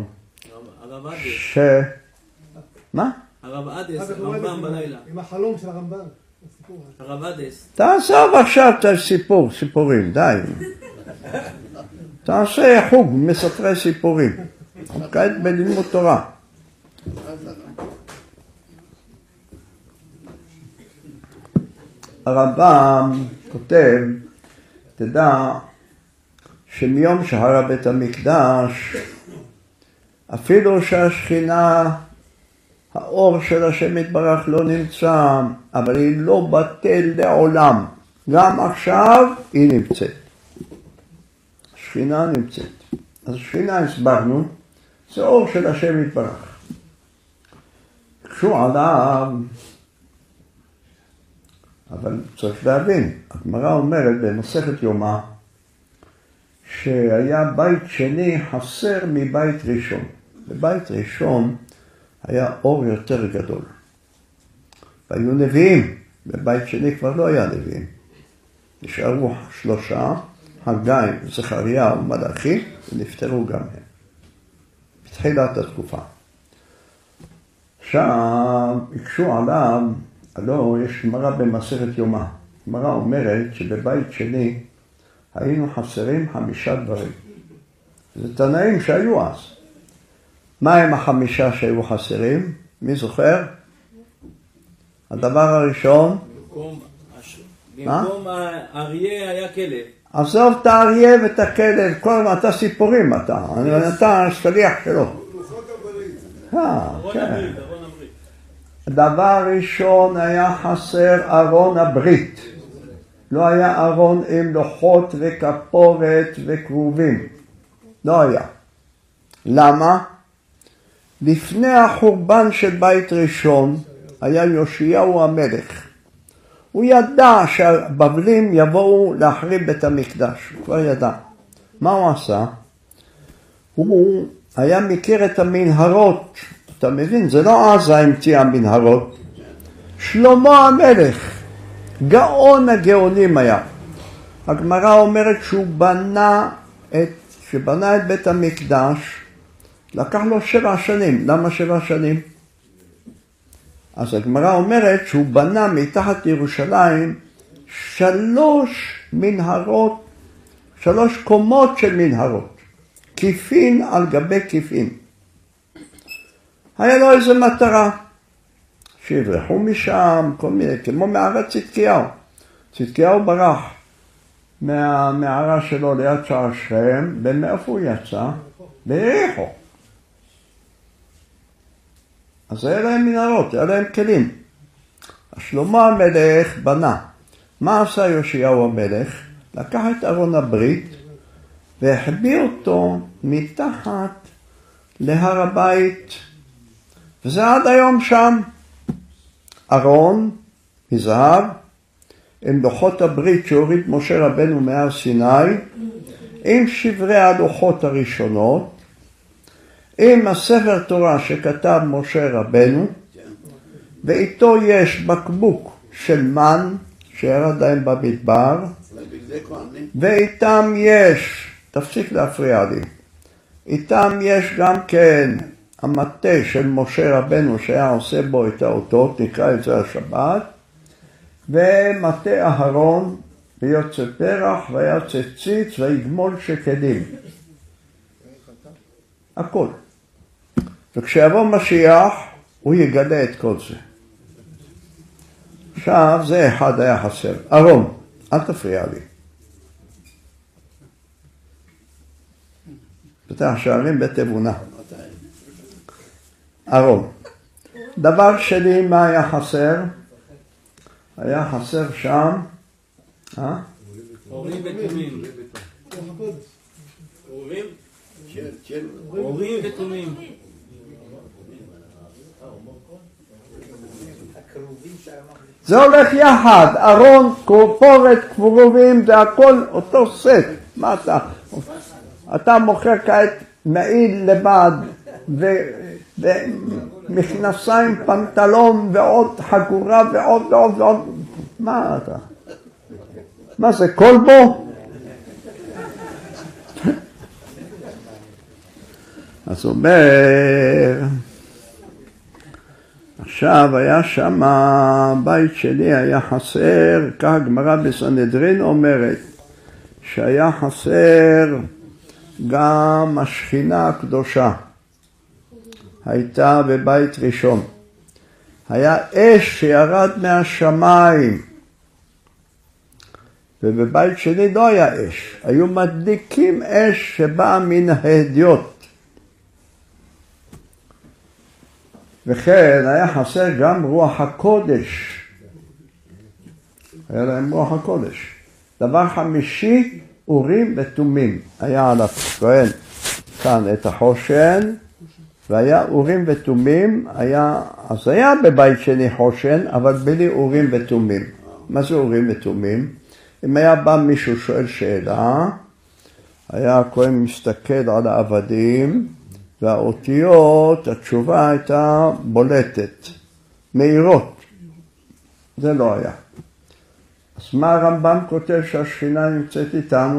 [SPEAKER 4] מה? הרב אדס, הרמב"ם בלילה.
[SPEAKER 5] עם החלום של הרמב"ם.
[SPEAKER 4] הרב אדס.
[SPEAKER 3] תעזוב עכשיו את סיפורים, די. תעשה חוג מספרי סיפורים. כעת בלימוד תורה. הרמב"ם כותב, תדע שמיום שהרה בית המקדש, אפילו שהשכינה, האור של השם יתברך לא נמצא, אבל היא לא בטל לעולם. גם עכשיו היא נמצאת. השכינה נמצאת. אז השכינה הסברנו, זה אור של השם יתברך. קשו עליו, אבל צריך להבין, הגמרא אומרת במסכת יומא, שהיה בית שני חסר מבית ראשון. בבית ראשון היה אור יותר גדול. והיו נביאים, בבית שני כבר לא היה נביאים. נשארו 3, הגיא, זכריה ומלאכי, ונפטרו גם הם. בתחילת התקופה. שם יקשו עליו, הלא יש גמרא במסכת יומא. גמרא אומרת שבבית שני היינו חסרים 5 דברים. זה תנאים שהיו אז. מה הם 5 שהיו חסרים? מי זוכר? הדבר הראשון,
[SPEAKER 4] במקום האריה היה כלב.
[SPEAKER 3] עזוב את האריה ואת הכלב, כל הזמן אתה סיפורים אתה שליח שלו. כן. דבר ראשון היה חסר ארון הברית. לא היה ארון עם לוחות וכפורת וכרובים. לא היה. למה? לפני החורבן של בית ראשון היה יאשיהו המלך. הוא ידע שהבבלים יבואו להחריב בית המקדש. הוא כבר ידע. מה הוא עשה? הוא היה מכיר את המנהרות. אתה מבין? זה לא עזה המציאה המנהרות. שלמה המלך, גאון הגאונים היה. הגמרא אומרת שהוא שבנה את בית המקדש, לקח לו 7 שנים. למה 7 שנים? אז הגמרא אומרת שהוא בנה מתחת לירושלים 3 מנהרות, 3 קומות של מנהרות, כיפין על גבי כיפין. היה לו איזה מטרה, שיברחו משם, כל מיני, כמו מערת צדקיהו. צדקיהו ברח מהמערה שלו ליד שער שכם, ומאיפה הוא יצא? ביריחו. אז היה להם מנהרות, היה להם כלים. שלמה המלך בנה. מה עשה יאשיהו המלך? לקח את ארון הברית והחביא אותו מתחת להר הבית. וזה עד היום שם. ארון מזהב עם לוחות הברית שהוריד משה רבנו מהר סיני, עם שברי הלוחות הראשונות, עם הספר תורה שכתב משה רבנו, ואיתו יש בקבוק של מן שירד להם במדבר, ואיתם יש, תפסיק להפריע לי, איתם יש גם כן המטה של משה רבנו שהיה עושה בו את האותות, נקרא את זה השבת, ומטה אהרון, ויוצא פרח, ויוצא ציץ, ויגמול שקדים. הכל. וכשיבוא משיח, הוא יגלה את כל זה. עכשיו, זה אחד היה חסר. ארון, אל תפריע לי. פתח שערים בית אמונה. ארון. דבר שני, מה היה חסר? היה חסר שם,
[SPEAKER 4] אורים ותומים. אורים ותומים.
[SPEAKER 3] זה הולך יחד, ארון, כפורת, כרובים, זה הכל אותו סט. מה אתה מוכר כעת מעיל לבד, ומכנסיים, פנטלון, ועוד חגורה, ועוד. מה אתה? מה זה, כלבו? אז הוא אומר, עכשיו היה שם, בית שני היה חסר, כך הגמרא בסנהדרין אומרת, שהיה חסר גם השכינה הקדושה. הייתה בבית ראשון. היה אש שירד מהשמיים. ובבית שני לא היה אש. היו מדליקים אש שבאה מן ההדיוט. וכן היה חסר גם רוח הקודש. היה להם רוח הקודש. דבר חמישי, אורים ותומים. היה על הכהן כאן את החושן, והיה אורים ותומים, אז היה בבית שני חושן, אבל בלי אורים ותומים. מה זה אורים ותומים? אם היה בא מישהו שואל שאלה, היה הכהן מסתכל על העבדים, והאותיות, התשובה הייתה בולטת, מהירות. זה לא היה. אז מה הרמב"ם כותב שהשכינה נמצאת איתנו?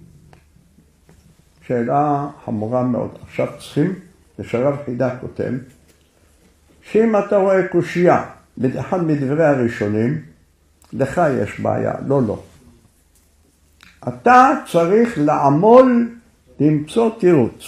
[SPEAKER 3] שאלה חמורה מאוד. עכשיו צריכים, ושרב חידה כותב, שאם אתה רואה קושייה, באחד מדברי הראשונים, לך יש בעיה, לא. אתה צריך לעמול למצוא תירוץ.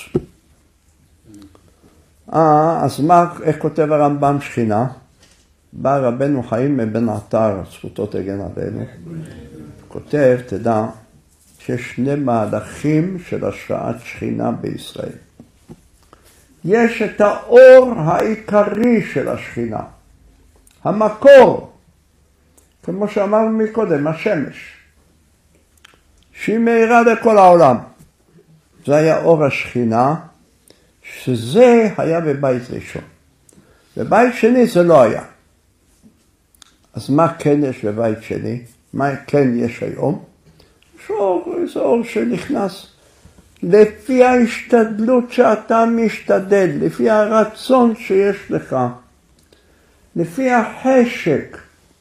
[SPEAKER 3] אז איך כותב הרמב"ם שכינה? בא רבנו חיים מבן עטר, זכותו תגן עלינו. כותב, תדע, שיש שני מהלכים של השראת שכינה בישראל. יש את האור העיקרי של השכינה, המקור, כמו שאמרנו מקודם, השמש, שהיא מאירה לכל העולם. זה היה אור השכינה, שזה היה בבית ראשון. בבית שני זה לא היה. אז מה כן יש בבית שני? מה כן יש היום? זה אור שנכנס לפי ההשתדלות שאתה משתדל, לפי הרצון שיש לך, לפי החשק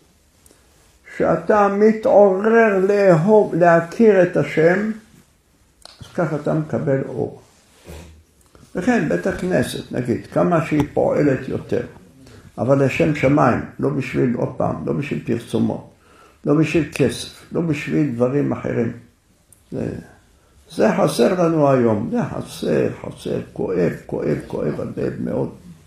[SPEAKER 3] שאתה מתעורר לאהוב, להכיר את השם, אז ככה אתה מקבל אור. וכן, בית הכנסת, נגיד, כמה שהיא פועלת יותר, אבל לשם שמיים, לא בשביל, עוד פעם, לא בשביל פרסומות, לא בשביל כסף, לא בשביל דברים אחרים. זה חסר לנו היום, זה חסר, כואב הלב מאוד.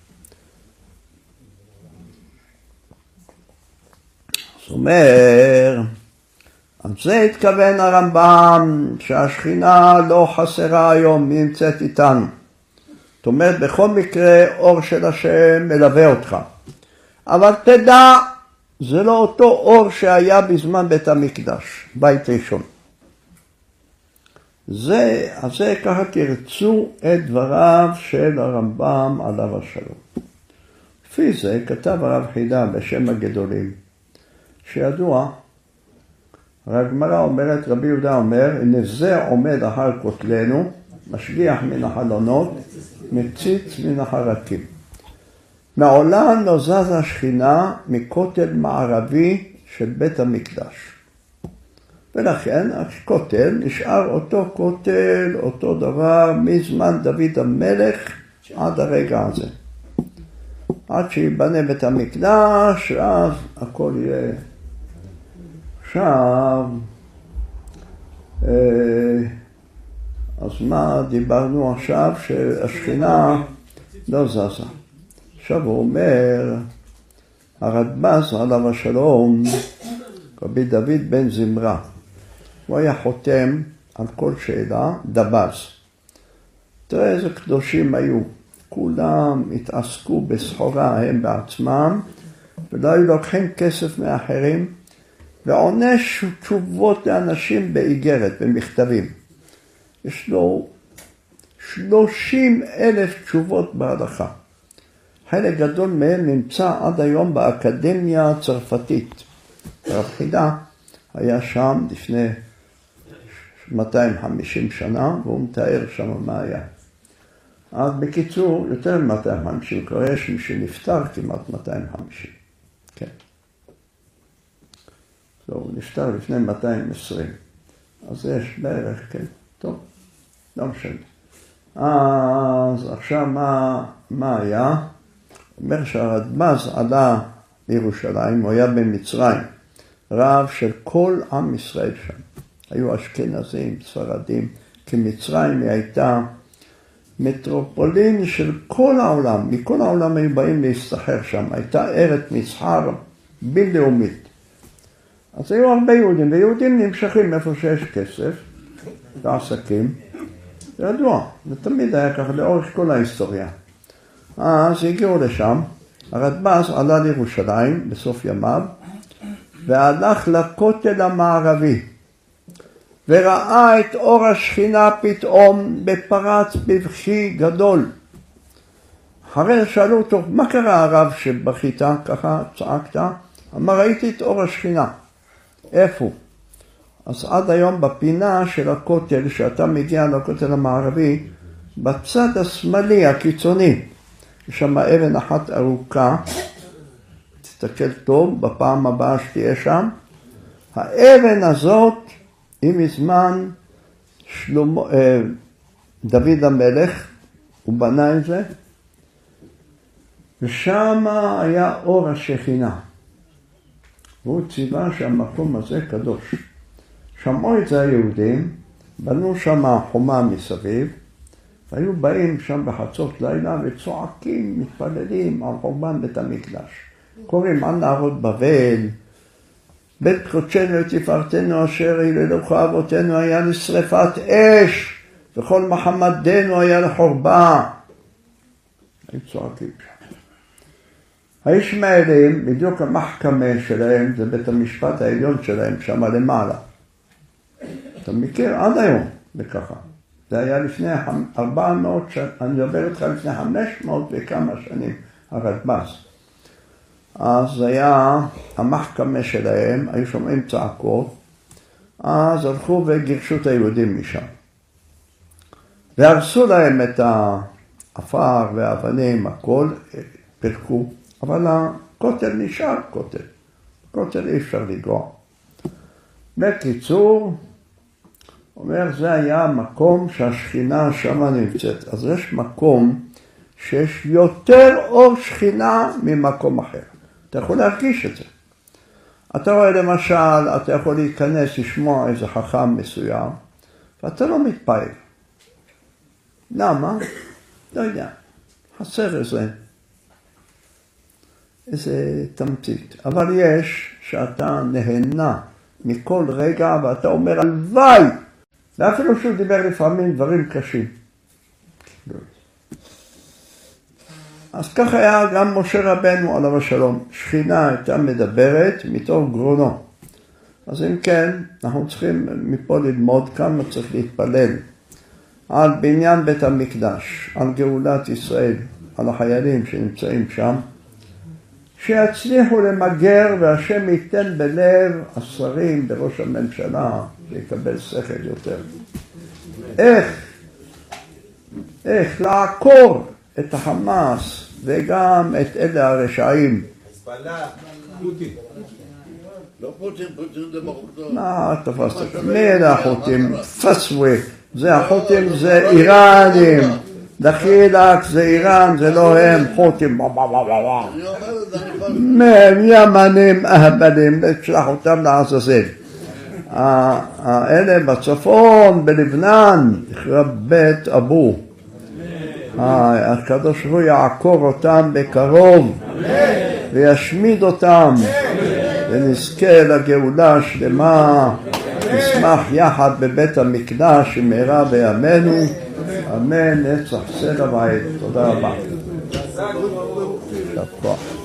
[SPEAKER 3] זאת אומרת, על זה התכוון הרמב"ם, שהשכינה לא חסרה היום, נמצאת איתנו. זאת אומרת, בכל מקרה, אור של השם מלווה אותך. אבל תדע, זה לא אותו אור שהיה בזמן בית המקדש, בית ראשון. אז זה ככה תרצו את דבריו של הרמב"ם עליו השלום. לפי זה כתב הרב חידה בשם הגדולים, שידוע, הגמרא אומרת, רבי יהודה אומר, הנה זה עומד אחר כותלנו, משגיח מן החלונות, מציץ מן החרקים. מעולם לא זז השכינה מכותל מערבי של בית המקדש. ולכן הכותל נשאר אותו כותל, אותו דבר, מזמן דוד המלך עד הרגע הזה. עד שיבנה בית המקדש, אז הכל יהיה. עכשיו, אז מה דיברנו עכשיו? שהשכינה לא זזה. עכשיו הוא אומר, הרדב"ז עליו השלום, רבי דוד בן זמרה, הוא היה חותם על כל שאלה, דב"ז. תראה איזה קדושים היו, כולם התעסקו בסחורה הם בעצמם, ולא היו לוקחים כסף מאחרים, ועונה תשובות לאנשים באיגרת, במכתבים. יש לו 30,000 תשובות בהלכה. חלק גדול מהם נמצא עד היום באקדמיה הצרפתית. הרב חידה היה שם לפני 250 שנה, והוא מתאר שם מה היה. אז בקיצור, יותר מ-250, כבר יש מי שנפטר כמעט 250. כן. הוא נפטר לפני 220. אז יש בערך, כן. טוב, לא משנה. אז עכשיו מה היה? אומר שהרדב"ז עלה לירושלים, הוא היה במצרים, רב של כל עם ישראל שם. היו אשכנזים, ספרדים, כי מצרים היא הייתה מטרופולין של כל העולם, מכל העולם היו באים להסתחר שם, הייתה ארץ מסחר בינלאומית. אז היו הרבה יהודים, ויהודים נמשכים איפה שיש כסף, לעסקים, זה ידוע, זה תמיד היה ככה לאורך כל ההיסטוריה. אז הגיעו לשם, הרדב"ז עלה לירושלים בסוף ימיו, והלך לכותל המערבי, וראה את אור השכינה פתאום בפרץ בבכי גדול. אחרי שאלו אותו, מה קרה הרב שבכית ככה, צעקת? אמר, ראיתי את אור השכינה. איפה? אז עד היום בפינה של הכותל, שאתה מגיע לכותל המערבי, בצד השמאלי הקיצוני, יש שם אבן אחת ארוכה, תסתכל טוב, בפעם הבאה שתהיה שם, האבן הזאת היא מזמן דוד המלך, הוא בנה את זה, ושם היה אור השכינה. והוא ציווה שהמקום הזה קדוש. שמעו את זה היהודים, בנו שם חומה מסביב, והיו באים שם בחצות לילה וצועקים, מתפללים על חורבן בית המקדש. קוראים על נהרות בבל, בית קודשנו ותפארתנו אשר היללוך אבותינו היה לשרפת אש, וכל מחמדנו היה לחורבן. היו צועקים שם. הישמעאלים, בדיוק המחכמה שלהם, זה בית המשפט העליון שלהם, שם למעלה. אתה מכיר? עד היום, וככה. זה היה לפני 400 שנים, אני מדבר איתך לפני 500 וכמה שנים, הרדב"ז. אז היה המחכמה שלהם, היו שומעים צעקות, אז הלכו וגירשו את היהודים משם. והרסו להם את האפר והאבנים, הכל פרקו, אבל הכותל נשאר כותל. כותל אי אפשר לגרוע. בקיצור, אומר, זה היה המקום שהשכינה שם נמצאת. אז יש מקום שיש יותר אור שכינה ממקום אחר. אתה יכול להרגיש את זה. אתה רואה למשל, אתה יכול להיכנס, לשמוע איזה חכם מסוים, ואתה לא מתפעל. למה? לא יודע. חסר איזה תמצית. אבל יש שאתה נהנה מכל רגע, ואתה אומר, הלוואי! ואפילו שהוא דיבר לפעמים דברים קשים. אז כך היה גם משה רבנו עליו השלום. שכינה הייתה מדברת מתוך גרונו. אז אם כן, אנחנו צריכים מפה ללמוד כמה צריך להתפלל. על בניין בית המקדש, על גאולת ישראל, על החיילים שנמצאים שם. שיצליחו למגר והשם ייתן בלב השרים בראש הממשלה שיקבל שכל יותר. איך לעקור את החמאס וגם את אלה הרשעים.
[SPEAKER 5] לא פוטין זה מרוקדון.
[SPEAKER 3] מה תפסת? מי אלה החוטים? פסווי. זה החוטים זה איראנים. דחילק זה איראן, זה לא הם חוטים. מהם ימנים אהבלים, תשלח אותם לעזאזל. האלה בצפון, בלבנן, נחרב בית אבו. הקדוש ברוך הוא יעקור אותם בקרוב, וישמיד אותם, ונזכה לגאולה שלמה, נשמח יחד בבית המקדש במהרה בימינו, אמן, נצח סלע ועד. תודה רבה.